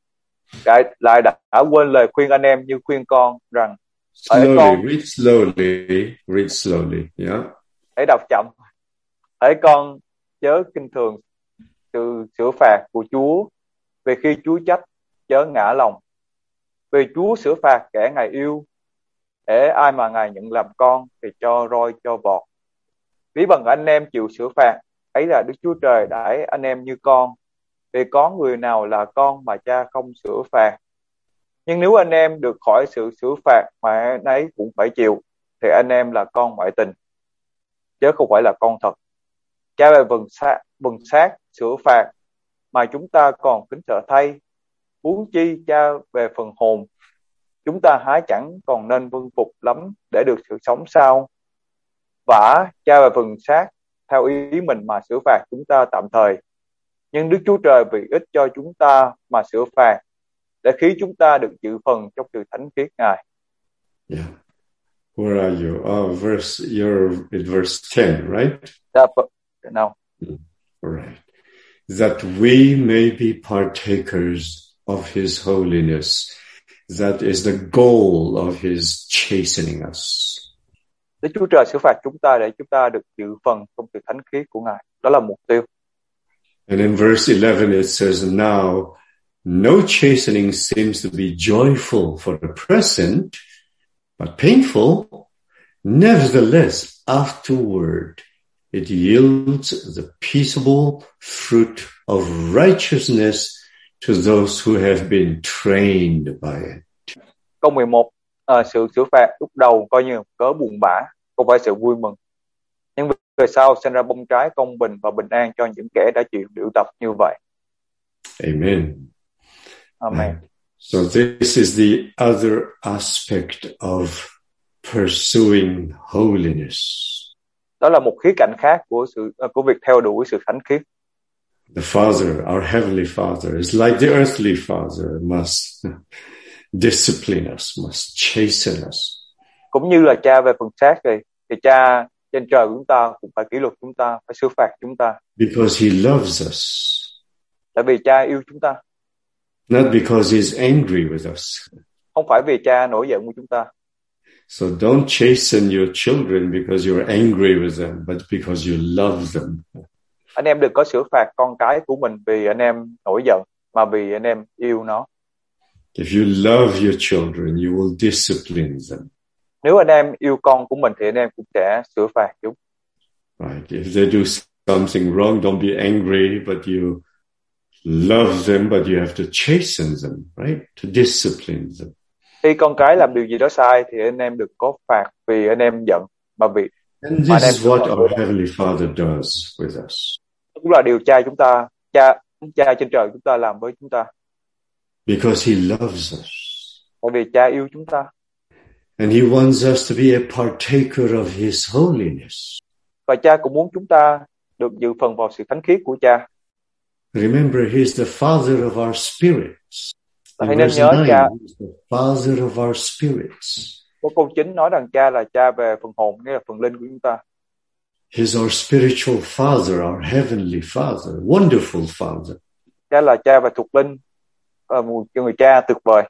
Lại lại đã, đã quên lời khuyên anh em như khuyên con rằng
Slowly,
con,
read slowly, read slowly, yeah.
hãy đọc chậm. Hãy con chớ kinh thường sự sửa phạt của Chúa, về khi Chúa trách chớ ngã lòng. Vì Chúa sửa phạt kẻ Ngài yêu, để ai mà Ngài nhận làm con thì cho roi cho vọt. Ví bằng anh em chịu sửa phạt, ấy là Đức Chúa Trời đãi anh em như con. Vì có người nào là con mà cha không sửa phạt. Nhưng nếu anh em được khỏi sự sửa phạt mà anh ấy cũng phải chịu, thì anh em là con ngoại tình, chứ không phải là con thật. Cha về vừng sát, vừng sát sửa phạt mà chúng ta còn kính sợ thay, huống chi cha về phần hồn, chúng ta há chẳng còn nên vâng phục lắm để được sự sống sao? Vả cha về vừng sát theo ý mình mà sửa phạt chúng ta tạm thời, nhưng Đức Chúa Trời vì ích cho chúng ta mà sửa phạt, để khiến chúng ta được dự phần trong sự thánh khiết Ngài.
Yeah. Where are you? Oh, verse, you're at verse ten, right?
No.
All right. That we may be partakers of His holiness. That is the goal of His chastening us.
Đức Chúa Trời xử phạt chúng ta để chúng ta được dự phần trong sự thánh khiết của Ngài. Đó là mục tiêu.
And in verse eleven it says, now no chastening seems to be joyful for the present, but painful. Nevertheless, afterward, it yields the peaceable fruit of righteousness to those who have been trained by it.
Câu mười một, à, sự xử phạt lúc đầu coi như cớ buồn bã, không phải sự vui mừng. Nhưng về sau sinh ra bông trái công bình và bình an cho những kẻ đã chịu luyện tập như vậy.
Amen.
Amen.
So this is the other aspect of pursuing holiness.
Đó là một khía cạnh khác của sự của việc theo đuổi sự thánh khiết.
The Father, our Heavenly Father, is like the earthly Father, must discipline us, must chasten us.
Cũng như là cha về phần xác thì, thì cha trên trời của chúng ta cũng phải kỷ luật chúng ta, phải xử phạt chúng ta.
Because He loves us.
Tại vì cha yêu chúng ta.
Not because He's angry with us.
Không phải vì cha nổi giận với chúng ta.
So don't chasten your children because you're angry with them, but because you love them.
Anh em đừng có xử phạt con cái của mình vì anh em nổi giận, mà vì anh em yêu nó.
If you love your children, you will discipline them.
Nếu anh em yêu con của mình thì anh em cũng sẽ sửa phạt chúng.
Right. If they do something wrong, don't be angry, but you love them, but you have to chasten them, right? To discipline them.
Khi con cái làm điều gì đó sai thì anh em đừng có phạt vì anh em giận, mà vì
And this is what our Heavenly Father does with us.
Cũng là điều cha chúng ta, cha cha trên trời chúng ta làm với chúng ta.
Because He loves us.
Bởi vì cha yêu chúng ta.
And He wants us to be a partaker of His holiness.
Và cha cũng muốn chúng ta được dự phần vào sự thánh khiết của cha.
Remember, He is the Father of our spirits.
Hãy nên nhớ cha.
He is the Father of our spirits.
Có câu chính nói rằng cha là cha về phần hồn, nghĩa là phần linh của chúng ta.
He's our spiritual Father, our heavenly Father, wonderful Father.
Cha là cha về thuộc linh, một người cha tuyệt vời.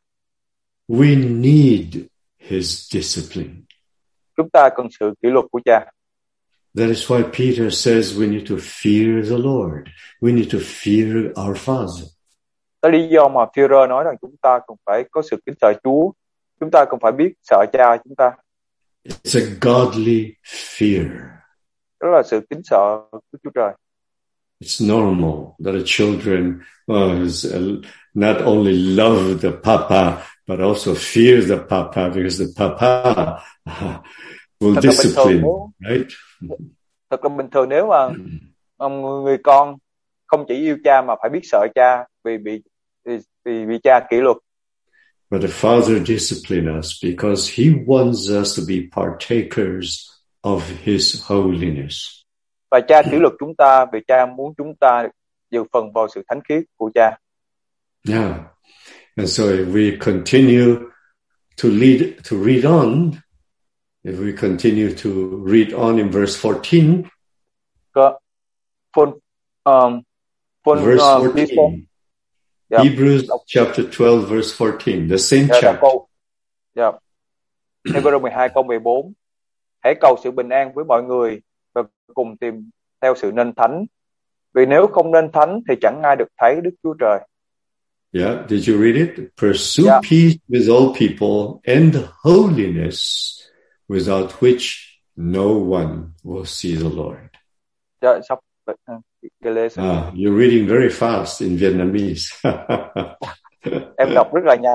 We need His discipline.
Chúng ta cần sự kỷ luật của cha.
That is why Peter says we need to fear the Lord. We need to fear our Father.
Đó là lý do mà Phi-rơ nói rằng chúng ta cần phải có sự kính sợ Chúa. Chúng ta cần phải biết sợ cha chúng ta.
It's a godly fear.
Đó là sự kính sợ của Chúa Trời.
It's normal that the children uh, not only love the papa, but also fear the papa, because the papa will
thật là bình thường
discipline,
nếu,
right?
thật là bình thường nếu mà um, người con không chỉ yêu cha mà phải biết sợ cha vì bị vì vì, vì cha kỷ luật.
But the Father disciplines us because He wants us to be partakers of His holiness.
Và cha kỷ luật chúng ta vì cha muốn chúng ta dự phần vào sự thánh khiết của cha.
Yeah. And so if we continue to lead, to read on, if we continue to read on in verse fourteen,
Có, phone, um, phone,
verse
uh,
fourteen,
yeah.
Hebrews chapter twelve, verse fourteen, the same
Yeah,
chapter.
câu, yeah. Hebrews mười hai câu mười bốn. Hãy cầu sự bình an với mọi người và cùng tìm theo sự nên thánh. Vì nếu không nên thánh thì chẳng ai được thấy Đức Chúa Trời.
Yeah, did you read it? Pursue
Yeah.
peace with all people and holiness, without which no one will see the Lord.
Yeah, sắp, uh,
ah, you're reading very fast in Vietnamese.
Em đọc rất là nhanh.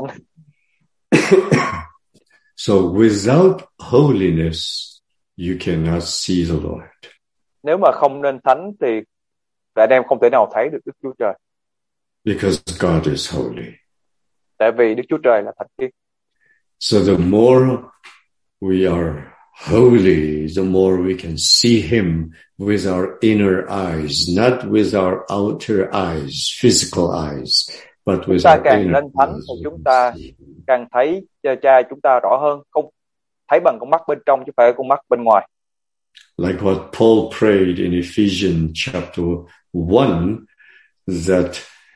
So without holiness, you cannot see the Lord.
Nếu mà không nên thánh thì anh em không thể nào thấy được Đức Chúa Trời.
Because God is holy.
Tại vì Đức Chúa Trời là thánh khiết.
So the more we are holy, the more we can see Him with our inner eyes, not with our outer eyes, physical eyes, but with
chúng ta
our
càng
inner
lên thánh
eyes.
thì chúng ta càng thấy cha chúng ta rõ hơn, không thấy bằng con mắt bên trong chứ không phải con mắt bên ngoài.
Like what Paul prayed in Ephesians chapter one, that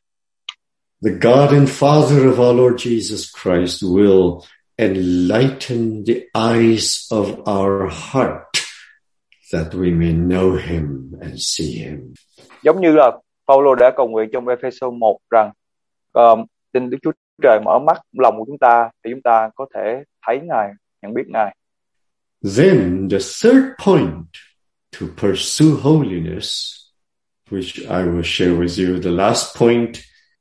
the God and Father of our Lord Jesus Christ will enlighten the eyes of our heart, that we may know Him and see Him.
Giống như là Phaolô đã cầu nguyện trong Ê-phê-sô một rằng um, xin Đức Chúa Trời mở mắt lòng của chúng ta để chúng ta có thể thấy Ngài, nhận biết Ngài.
Then the third point to pursue holiness, which I will share with you, the last point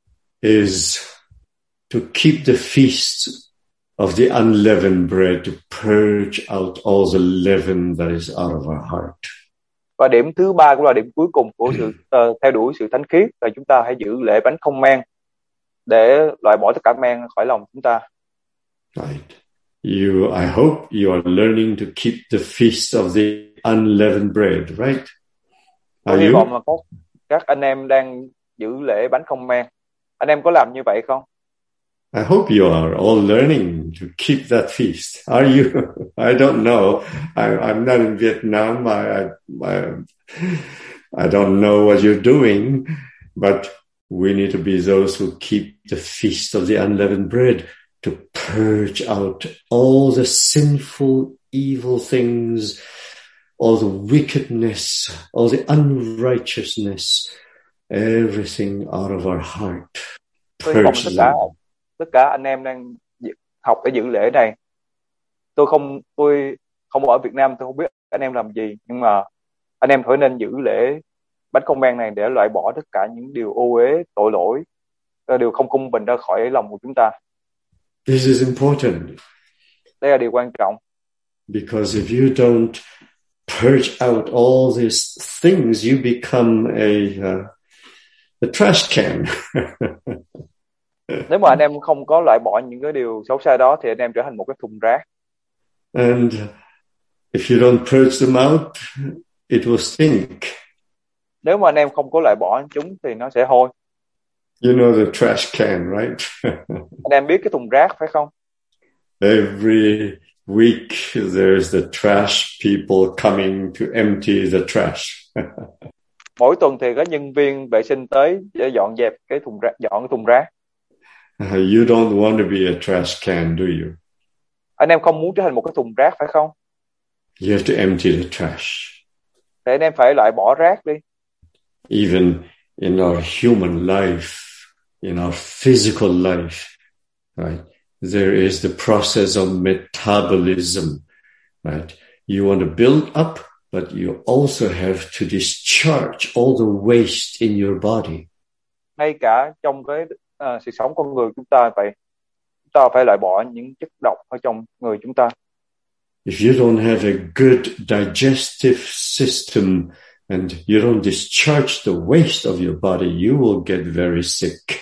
is to keep the feast of the unleavened bread, to purge out all the leaven that is out of our heart.
Và điểm thứ ba cũng là điểm cuối cùng của sự uh, theo đuổi sự thánh khiết là chúng ta hãy giữ lễ bánh không men để loại bỏ tất cả men khỏi lòng chúng ta.
Right. You, I hope you are learning to keep the feast of the unleavened bread, right?
Tôi hy vọng là các, các anh em đang giữ lễ bánh không men. Anh em có làm như vậy không?
I hope you are all learning to keep that feast. Are you? I don't know. I, I'm not in Vietnam. I, I, I, I don't know what you're doing, but we need to be those who keep the feast of the unleavened bread, to purge out all the sinful, evil things, all the wickedness, all the unrighteousness, everything out of our heart. Purge
tất cả, tất cả anh em đang học để giữ lễ này. Tôi không, tôi không ở Việt Nam, tôi không biết anh em làm gì, nhưng mà anh em phải nên giữ lễ bánh không men này để loại bỏ tất cả những điều ô uế, tội lỗi, điều không công bình ra khỏi lòng của chúng ta.
This is important.
Đây là điều quan trọng.
Because if you don't purge out all these things, you become a uh, a trash can.
Nếu mà anh em không có loại bỏ những cái điều xấu xa đó thì anh em trở thành một cái thùng rác.
And if you don't purge them out, it will stink.
Nếu mà anh em không có loại bỏ chúng thì nó sẽ hôi.
You know the trash can, right?
Anh em biết cái thùng rác phải không?
Every week there's the trash people coming to empty the trash.
Mỗi tuần thì có nhân viên vệ sinh tới để dọn dẹp cái thùng rác, dọn cái thùng rác.
Uh, you don't want to be a trash can, do you?
Anh em không muốn trở thành một cái thùng rác phải không?
You have to empty the trash.
Thì anh em phải loại bỏ rác đi.
Even in our human life, in our physical life, right? There is the process of metabolism, right? You want to build up, but you also have to discharge all the waste in your body.
Ngay cả trong cái uh, sự sống con người chúng ta vậy, chúng ta phải loại bỏ những chất độc ở trong người chúng ta.
if you don't have a good digestive system and you don't discharge the waste of your body, you will get very sick.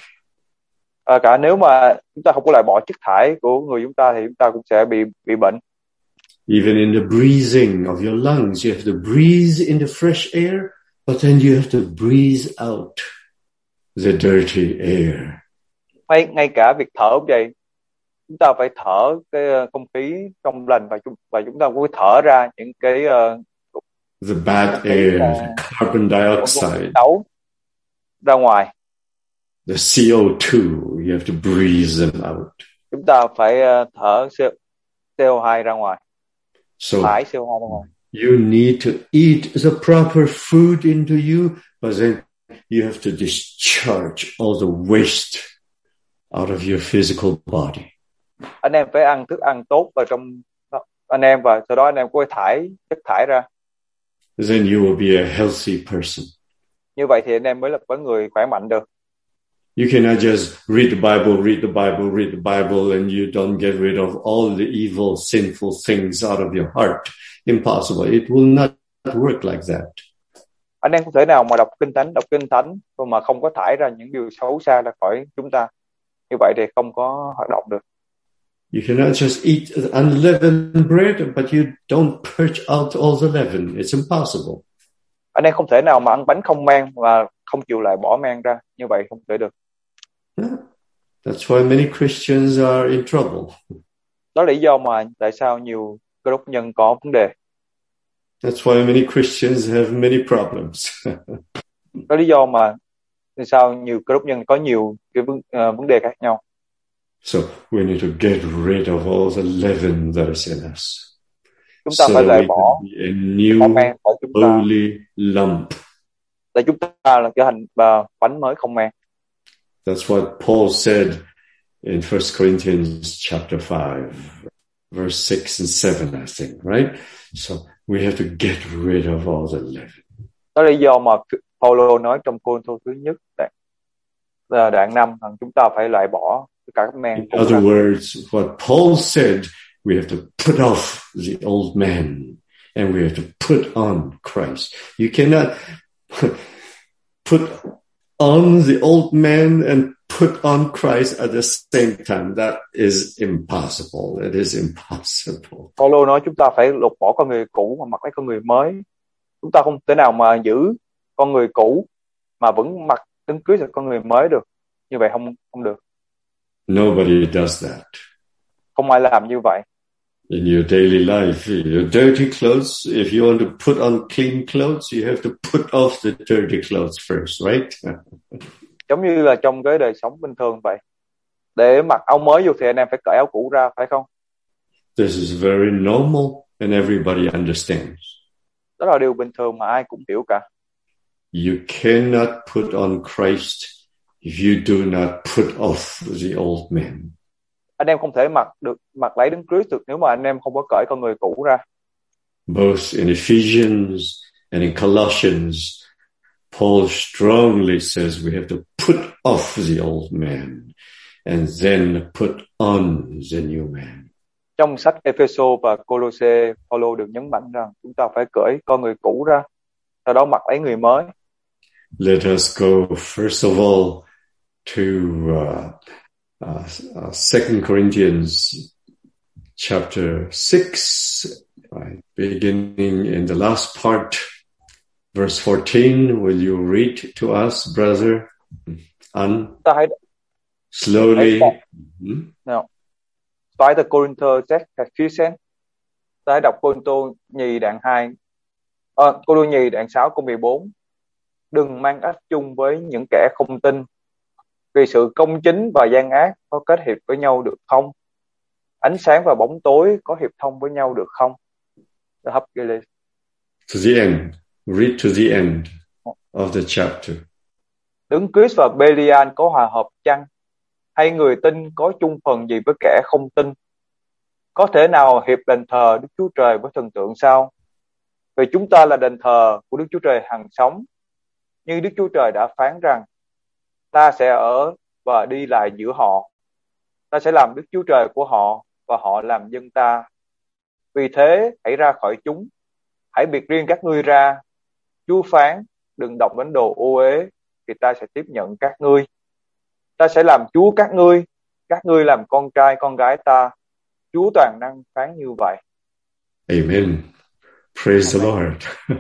À, cả nếu mà chúng ta không có loại bỏ chất thải của người chúng ta thì chúng ta cũng sẽ bị bị bệnh.
Even in the breathing of your lungs, you have to breathe in the fresh air, but then you have to breathe out the dirty air.
Ngay, ngay cả việc thở cũng vậy, chúng ta phải thở cái không khí trong lành và chúng và chúng ta cũng phải thở ra những cái uh,
the bad air, the carbon dioxide,
xấu ra ngoài.
The C O two, you have to breathe them out.
Chúng ta phải uh, thở C O hai ra ngoài.
So
thải C O hai ra ngoài.
You need to eat the proper food into you, but then you have to discharge all the waste out of your physical body.
Anh em phải ăn thức ăn tốt vào trong anh em và sau đó anh em có thể thải chất thải ra.
Then you will be a healthy person.
Như vậy thì anh em mới là một người khỏe mạnh được.
You cannot just read the Bible, read the Bible, read the Bible, and you don't get rid of all the evil, sinful things out of your heart. Impossible. It will not work like that.
Anh em không thể nào mà đọc kinh thánh, đọc kinh thánh mà không có thải ra những điều xấu xa ra khỏi chúng ta. Như vậy thì không có hoạt động được.
You cannot just eat unleavened bread, but you don't purge out all the leaven. It's impossible.
Anh em không thể nào mà ăn bánh không men và không chịu lại bỏ men ra. Như vậy không thể được.
Yeah. That's why many Christians are in trouble.
Đó là lý do mà tại sao nhiều cơ đốc nhân có vấn đề.
That's why many Christians have many problems.
Đó là lý do mà tại sao nhiều cơ đốc nhân có nhiều cái vấn, uh, vấn đề khác nhau.
So we need to get rid of all the leaven that is in us.
Chúng ta
so
phải loại bỏ
a new
men của chúng ta.
holy lump.
Để chúng ta là trở thành uh, bánh mới không men.
That's what Paul said in First Corinthians chapter five, verse six and seven, I think, right? So we have to get rid of all the leaven.
Đó là lý do mà Paulo nói trong Cô-rinh-tô thứ nhất đoạn, đoạn năm rằng chúng ta phải loại bỏ tất cả các men.
In other words, what Paul said, we have to put off the old man and we have to put on Christ. You cannot put on the old man and put on Christ at the same time. That is impossible. It is impossible.
Paulo nói chúng ta phải lột bỏ con người cũ mà mặc lấy con người mới. Chúng ta không thể nào mà giữ con người cũ mà vẫn mặc Đấng Christ là con người mới được. Như vậy không không được.
Nobody does that.
Không ai làm như vậy.
In your daily life, your dirty clothes, if you want to put on clean clothes, you have to put off the dirty clothes first, right?
Giống như là trong cái đời sống bình thường vậy. Để mặc áo mới vô thì anh em phải cởi áo cũ ra, phải không?
This is very normal and everybody understands.
Đó là điều bình thường mà ai cũng hiểu cả.
You cannot put on Christ if you do not put off the old man.
Anh em không thể mặc được mặc lấy Đấng Christ được nếu mà anh em không có cởi con người cũ ra.
Both in Ephesians and in Colossians, Paul strongly says we have to put off the old man and then put on the new man.
Trong sách Ephesos và Colosse, Paulo được nhấn mạnh rằng chúng ta phải cởi con người cũ ra, sau đó mặc lấy người mới.
Let us go first of all to uh, uh, uh, Second Corinthians chapter six, right, beginning in the last part, verse fourteen. Will you read to us, brother? An?
Ta hãy
Slowly.
hãy
Mm-hmm.
nào. Zweiter Korinther sechs, Vers vierzehn. Ta hãy đọc Cô-rinh-tô nhì đoạn hai, à, Cô-rinh-tô nhì đoạn sáu câu mười bốn. Đừng mang ách chung với những kẻ không tin, vì sự công chính và gian ác có kết hiệp với nhau được không? Ánh sáng và bóng tối có hiệp thông với nhau được không? Hấp lên.
To the end. Read to the end of the chapter.
Đấng Christ và Belial có hòa hợp chăng? Hay người tin có chung phần gì với kẻ không tin? Có thể nào hiệp đền thờ Đức Chúa Trời với thần tượng sao? Vì chúng ta là đền thờ của Đức Chúa Trời hằng sống. Như Đức Chúa Trời đã phán rằng, ta sẽ ở và đi lại giữa họ. Ta sẽ làm Đức Chúa Trời của họ và họ làm dân ta. Vì thế hãy ra khỏi chúng, hãy biệt riêng các ngươi ra. Chúa phán, đừng động đến đồ ô uế, thì ta sẽ tiếp nhận các ngươi. Ta sẽ làm Chúa các ngươi, các ngươi làm con trai con gái ta. Chúa toàn năng phán như vậy.
Amen. Praise the Lord.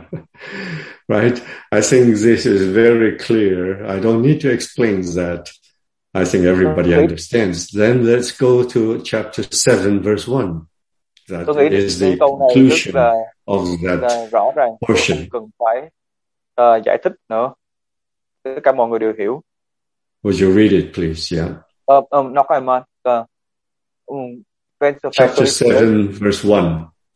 Right? I think this is very clear. I don't need to explain that. I think everybody understands. Then let's go to chapter seven, verse one. That
Tôi nghĩ
is the
câu này
conclusion
rất là,
of that
là rõ ràng.
portion.
Không cần phải uh, giải thích nữa. Tất cả mọi người đều hiểu.
Would you read it, please? Yeah.
Uh, um, not I mean. Uh, um,
chapter seven, verse one.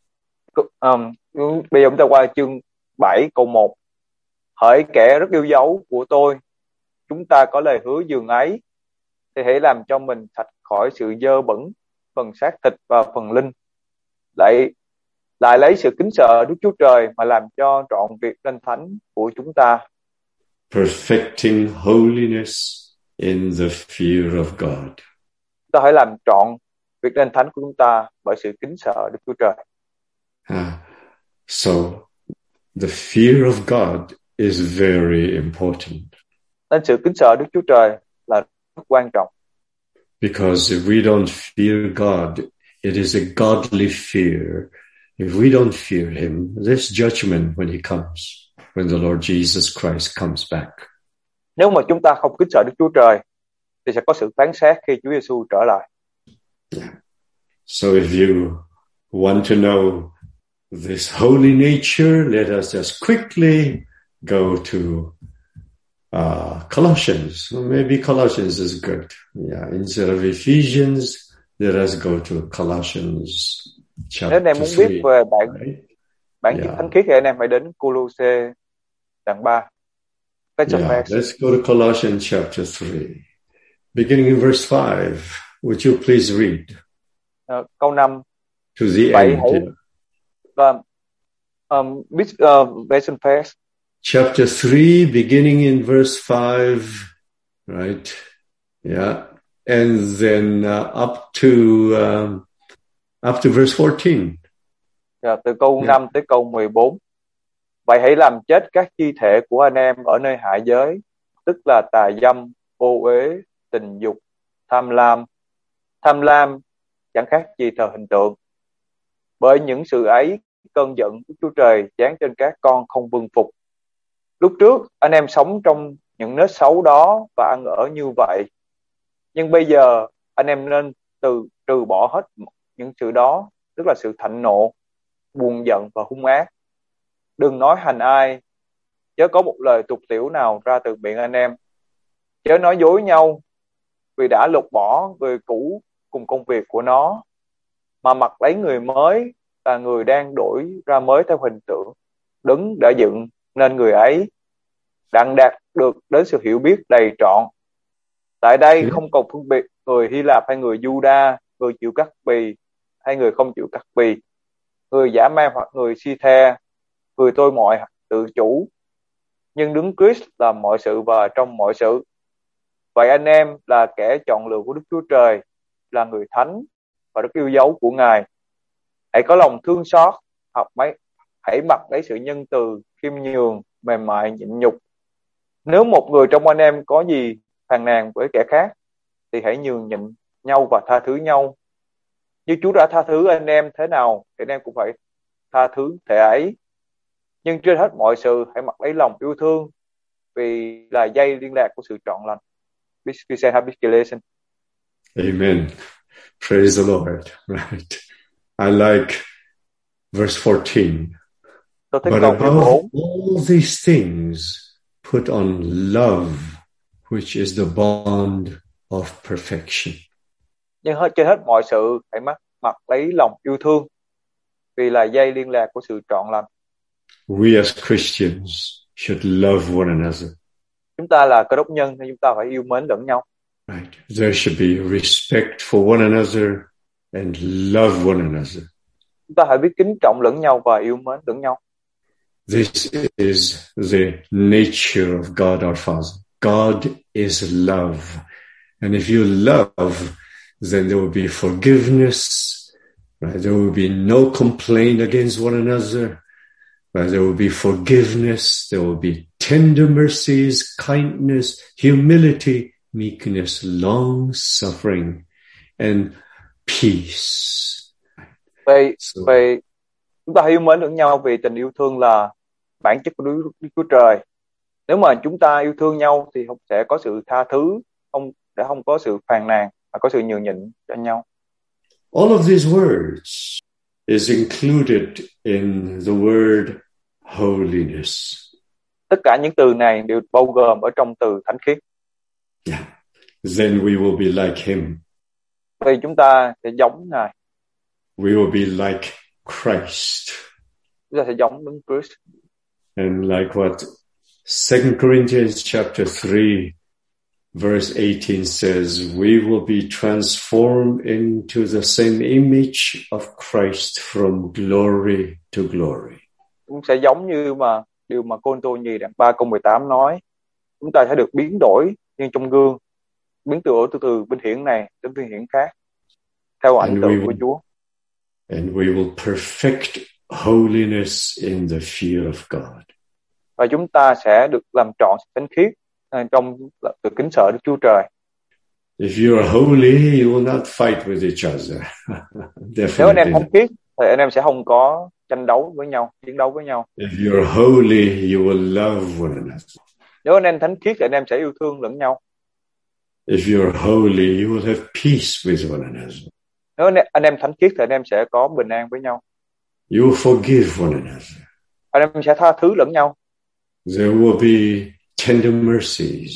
Um, bây giờ chúng ta qua chương bảy câu một. Hỡi kẻ rất yêu dấu của tôi, chúng ta có lời hứa dường ấy, thì hãy làm cho mình sạch khỏi sự dơ bẩn, phần xác thịt và phần linh, lại lại lấy sự kính sợ Đức Chúa Trời mà làm cho trọn việc nên thánh của chúng ta.
Perfecting holiness in the fear of God.
Chúng ta hãy làm trọn việc nên thánh của chúng ta bởi sự kính sợ Đức Chúa Trời.
Uh, so the fear of God is very important.
Nên sự kính sợ Đức Chúa Trời là rất quan trọng.
Because if we don't fear God, it is a godly fear. If we don't fear him, there's judgment when he comes, when the Lord Jesus Christ comes back.
Nếu mà chúng ta không kính sợ Đức Chúa Trời, thì sẽ có sự phán xét khi Chúa Giêsu trở lại.
Yeah. So if you want to know this holy nature, let us just quickly go to uh, Colossians. Well, maybe Colossians is good. Yeah, instead of Ephesians, let us go to Colossians chapter
Nếu anh em muốn biết về bản
right?
bản
yeah.
chất thánh khiết thì anh em hãy đến Cô-lô-sê đoạn ba.
Yeah, let's go to Colossians chapter three, beginning in verse five. Would you please read?
Uh, câu năm.
To the
Vậy
end.
hãy,
Yeah.
um, um, uh, version first.
Chapter three, beginning in verse five, right? Yeah. And then uh, up to um, up to verse fourteen.
Yeah, từ câu
Yeah.
năm tới câu mười bốn. Vậy hãy làm chết các chi thể của anh em ở nơi hạ giới, tức là tà dâm, ô uế, tình dục, tham lam. Tham lam chẳng khác gì thờ hình tượng. Bởi những sự ấy, cơn giận của Chúa Trời giáng trên các con không vâng phục. Lúc trước, anh em sống trong những nết xấu đó và ăn ở như vậy. Nhưng bây giờ, anh em nên từ trừ bỏ hết những sự đó, tức là sự thạnh nộ, buồn giận và hung ác. Đừng nói hành ai, chớ có một lời tục tĩu nào ra từ miệng anh em. Chớ nói dối nhau, vì đã lột bỏ người cũ cùng công việc của nó, mà mặc lấy người mới là người đang đổi ra mới theo hình tượng Đấng đã dựng nên người ấy, đặng đạt được đến sự hiểu biết đầy trọn. Tại đây không còn phân biệt người Hy Lạp hay người Juda, người chịu cắt bì hay người không chịu cắt bì, người dã man hoặc người si the, người tôi mọi hoặc tự chủ, nhưng Đấng Christ là mọi sự và trong mọi sự. Vậy anh em là kẻ chọn lựa của Đức Chúa Trời, là người thánh và rất yêu dấu của Ngài. Hãy có lòng thương xót, học mấy, hãy mặc lấy sự nhân từ, khiêm nhường, mềm mại, nhịn nhục. Nếu một người trong anh em có gì phàn nàn với kẻ khác, thì hãy nhường nhịn nhau và tha thứ nhau. Như Chúa đã tha thứ anh em thế nào, thì anh em cũng phải tha thứ thể ấy. Nhưng trên hết mọi sự, hãy mặc lấy lòng yêu thương, vì là dây liên lạc của sự trọn lành.
Amen. Praise the Lord. Right. I like verse fourteen. But above all these things, put on love, which is the bond of perfection.
Nhưng hết trên hết mọi sự, hãy mặc mặc lấy lòng yêu thương, vì là dây liên lạc của sự trọn lành.
We as Christians should love one another.
Chúng ta là Cơ đốc nhân nên chúng ta phải yêu mến lẫn nhau.
Right. There should be respect for one another and love one another.
Chúng ta hãy biết kính trọng lẫn nhau và yêu mến lẫn nhau.
This is the nature of God our Father. God is love. And if you love, then there will be forgiveness Right? There will be no complaint against one another. Right? There will be forgiveness. There will be tender mercies, kindness, humility, meekness, long suffering, and peace.
Vậy,
So,
vậy chúng ta hãy yêu mến lẫn nhau vì tình yêu thương là bản chất của Đức Đức Chúa Trời. Nếu mà chúng ta yêu thương nhau thì không sẽ có sự tha thứ, không sẽ không có sự phàn nàn, mà có sự nhường nhịn cho nhau.
all of these words is included in the word holiness.
Tất cả những từ này đều bao gồm ở trong từ thánh khiết.
Yeah. Then we will be like him.
Vì chúng ta sẽ giống Ngài.
We will be like Christ.
Chúng ta sẽ giống Đấng Christ.
And like what Second Corinthians chapter three verse eighteen says, we will be transformed into the same image of Christ from glory to glory.
Cũng sẽ giống như mà điều mà Cô-rinh-tô nhì đoạn ba câu mười tám nói, chúng ta sẽ được biến đổi như trong gương, biến từ từ từ bên hiển này đến bên hiển khác, theo ảnh
And
tượng
we
của
will-
Chúa.
And we will perfect holiness in the fear of God.
Và chúng ta sẽ được làm trọn sự thánh khiết à, trong sự kính sợ Đức Chúa Trời.
If you are holy, you will not fight with each other.
Nếu anh em
Definitely
thánh
not.
khiết thì anh em sẽ không có tranh đấu với nhau, chiến đấu với nhau.
If you're holy, you will love one another.
Nếu anh em thánh khiết thì anh em sẽ yêu thương lẫn nhau.
If you're holy, you will have peace with one another.
Nếu anh em, anh em thánh khiết thì anh em sẽ có bình an với nhau.
You will forgive one another.
Anh em sẽ tha thứ lẫn nhau,
There will be tender mercies,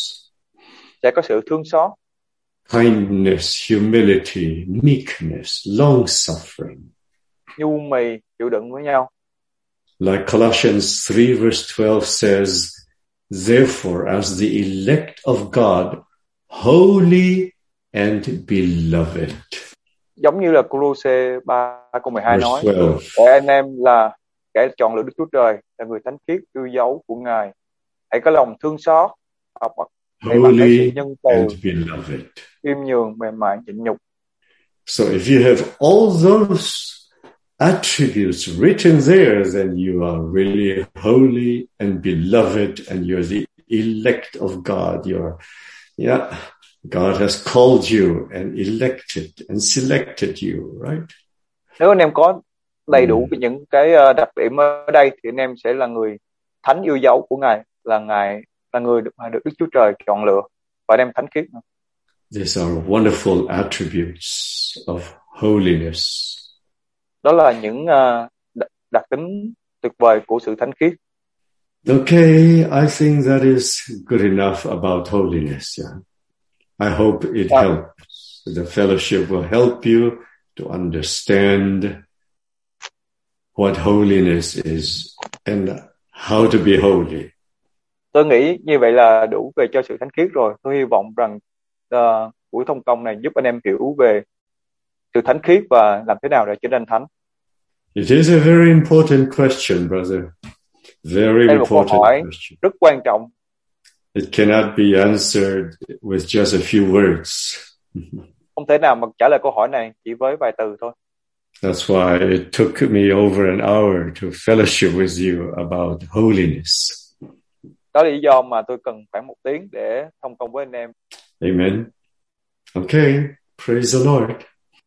sẽ có sự thương xót,
kindness, humility, meekness, long suffering.
nhu mì, chịu đựng với nhau.
Like Colossians three verse twelve says, therefore, as the elect of God, holy and beloved.
Giống như là Cô-lô-sê ba câu mười hai
Verse
nói,
twelve.
để anh em là kẻ chọn lựa Đức Chúa Trời, là người thánh khiết, yêu dấu của Ngài. Hãy có lòng thương xót, học hãy bằng cái sự
Holy
nhân từ,
and beloved.
khiêm nhường, mềm mại, nhịn nhục.
So if you have all those attributes written there, then you are really holy and beloved, and you're the elect of God. You're, yeah, God has called you and elected and selected you, right?
Nếu anh em có đầy đủ những cái uh, đặc điểm ở đây thì anh em sẽ là người thánh yêu dấu của Ngài, là Ngài là người được, được Đức Chúa Trời chọn lựa và đem thánh khiết.
These are wonderful attributes of holiness.
Đó là những uh, đặc, đặc tính tuyệt vời của sự thánh khiết.
Okay, I think that is good enough about holiness. Yeah. I hope it
Yeah.
helps. The fellowship will help you to understand what holiness is and how to be holy.
Tôi nghĩ như vậy là đủ về cho sự thánh khiết rồi. Tôi hy vọng rằng uh, buổi thông công này giúp anh em hiểu về sự thánh khiết và làm thế nào để trở nên thánh.
It is a very important question, brother. Very
Đây là một câu
important
hỏi
question.
rất quan trọng.
It cannot be answered with just a few words.
Không thể nào mà trả lời câu hỏi này chỉ với vài từ thôi.
That's why it took me over an hour to fellowship with you about holiness.
Đó là lý do mà tôi cần khoảng một tiếng để thông công với anh em.
Amen. Okay. Praise the Lord.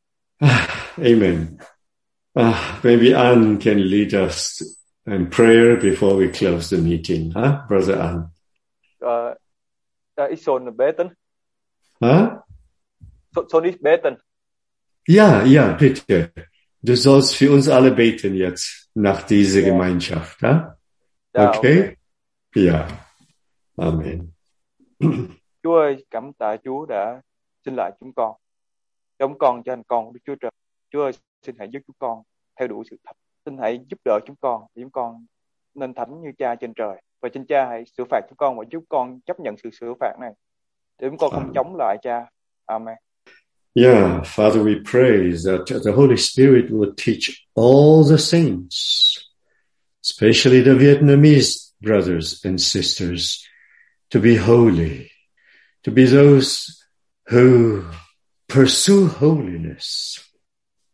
Amen. Uh, maybe Ann can lead us in prayer before we close the meeting. Huh, Brother Ann?
Uh, uh, ich soll beten.
Huh?
So, soll ich beten?
Ja, ja, bitte. Du sollst für uns alle beten jetzt nach dieser
Ja.
Gemeinschaft. Huh?
Dạ,
Okay? Ja. Amen.
Chúa ơi, cảm tạ Chúa đã xin lại chúng con. Chúng con cho thành con của Đức Chúa Trời. Chúa ơi, xin hãy giúp chúng con theo đuổi sự thật. Xin hãy giúp đỡ chúng con để chúng con nên thánh như Cha trên trời. Và xin Cha hãy xử phạt chúng con và giúp con chấp nhận sự xử phạt này. Để chúng con không
Amen.
chống lại Cha. Amen.
Yeah, Father, we pray that the Holy Spirit will teach all the saints, especially the Vietnamese brothers and sisters, to be holy, to be those who pursue holiness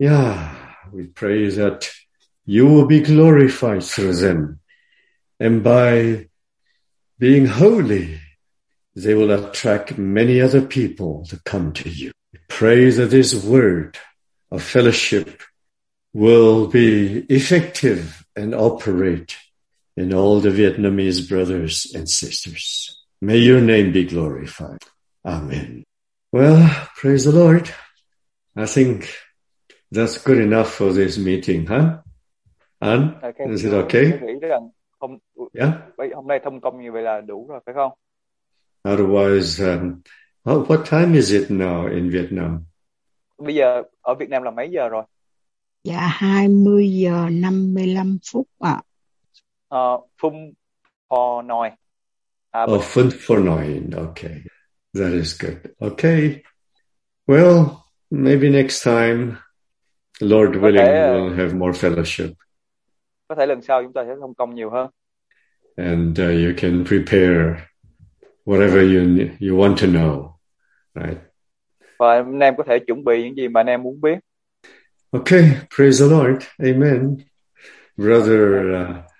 Yeah, we pray that you will be glorified through them. And by being holy, they will attract many other people to come to you. We pray that this word of fellowship will be effective and operate in all the Vietnamese brothers and sisters. May your name be glorified. Amen. Well, praise the Lord. I think that's good enough for this meeting, huh? Anne,
Okay,
is it
tôi
okay?
nghĩ rằng hôm
Yeah?
hôm nay thông công như vậy là đủ rồi, phải không?
Otherwise, um, oh, what time is it now in Vietnam?
Bây giờ ở Việt Nam là mấy giờ rồi?
Dạ hai mươi giờ năm mươi lăm phút ạ.
Ờ, Phum Phò Nòi. À,
Oh, Phun for nine. Okay. That is good. Okay. Well, maybe next time, Lord
có
willing,
thể
we'll have more fellowship.
có thể lần sau chúng ta sẽ thông công nhiều hơn.
And uh, you can prepare whatever you you want to know, right?
Và anh em có thể chuẩn bị những gì mà anh em muốn biết.
Okay, praise the Lord. Amen. Brother uh,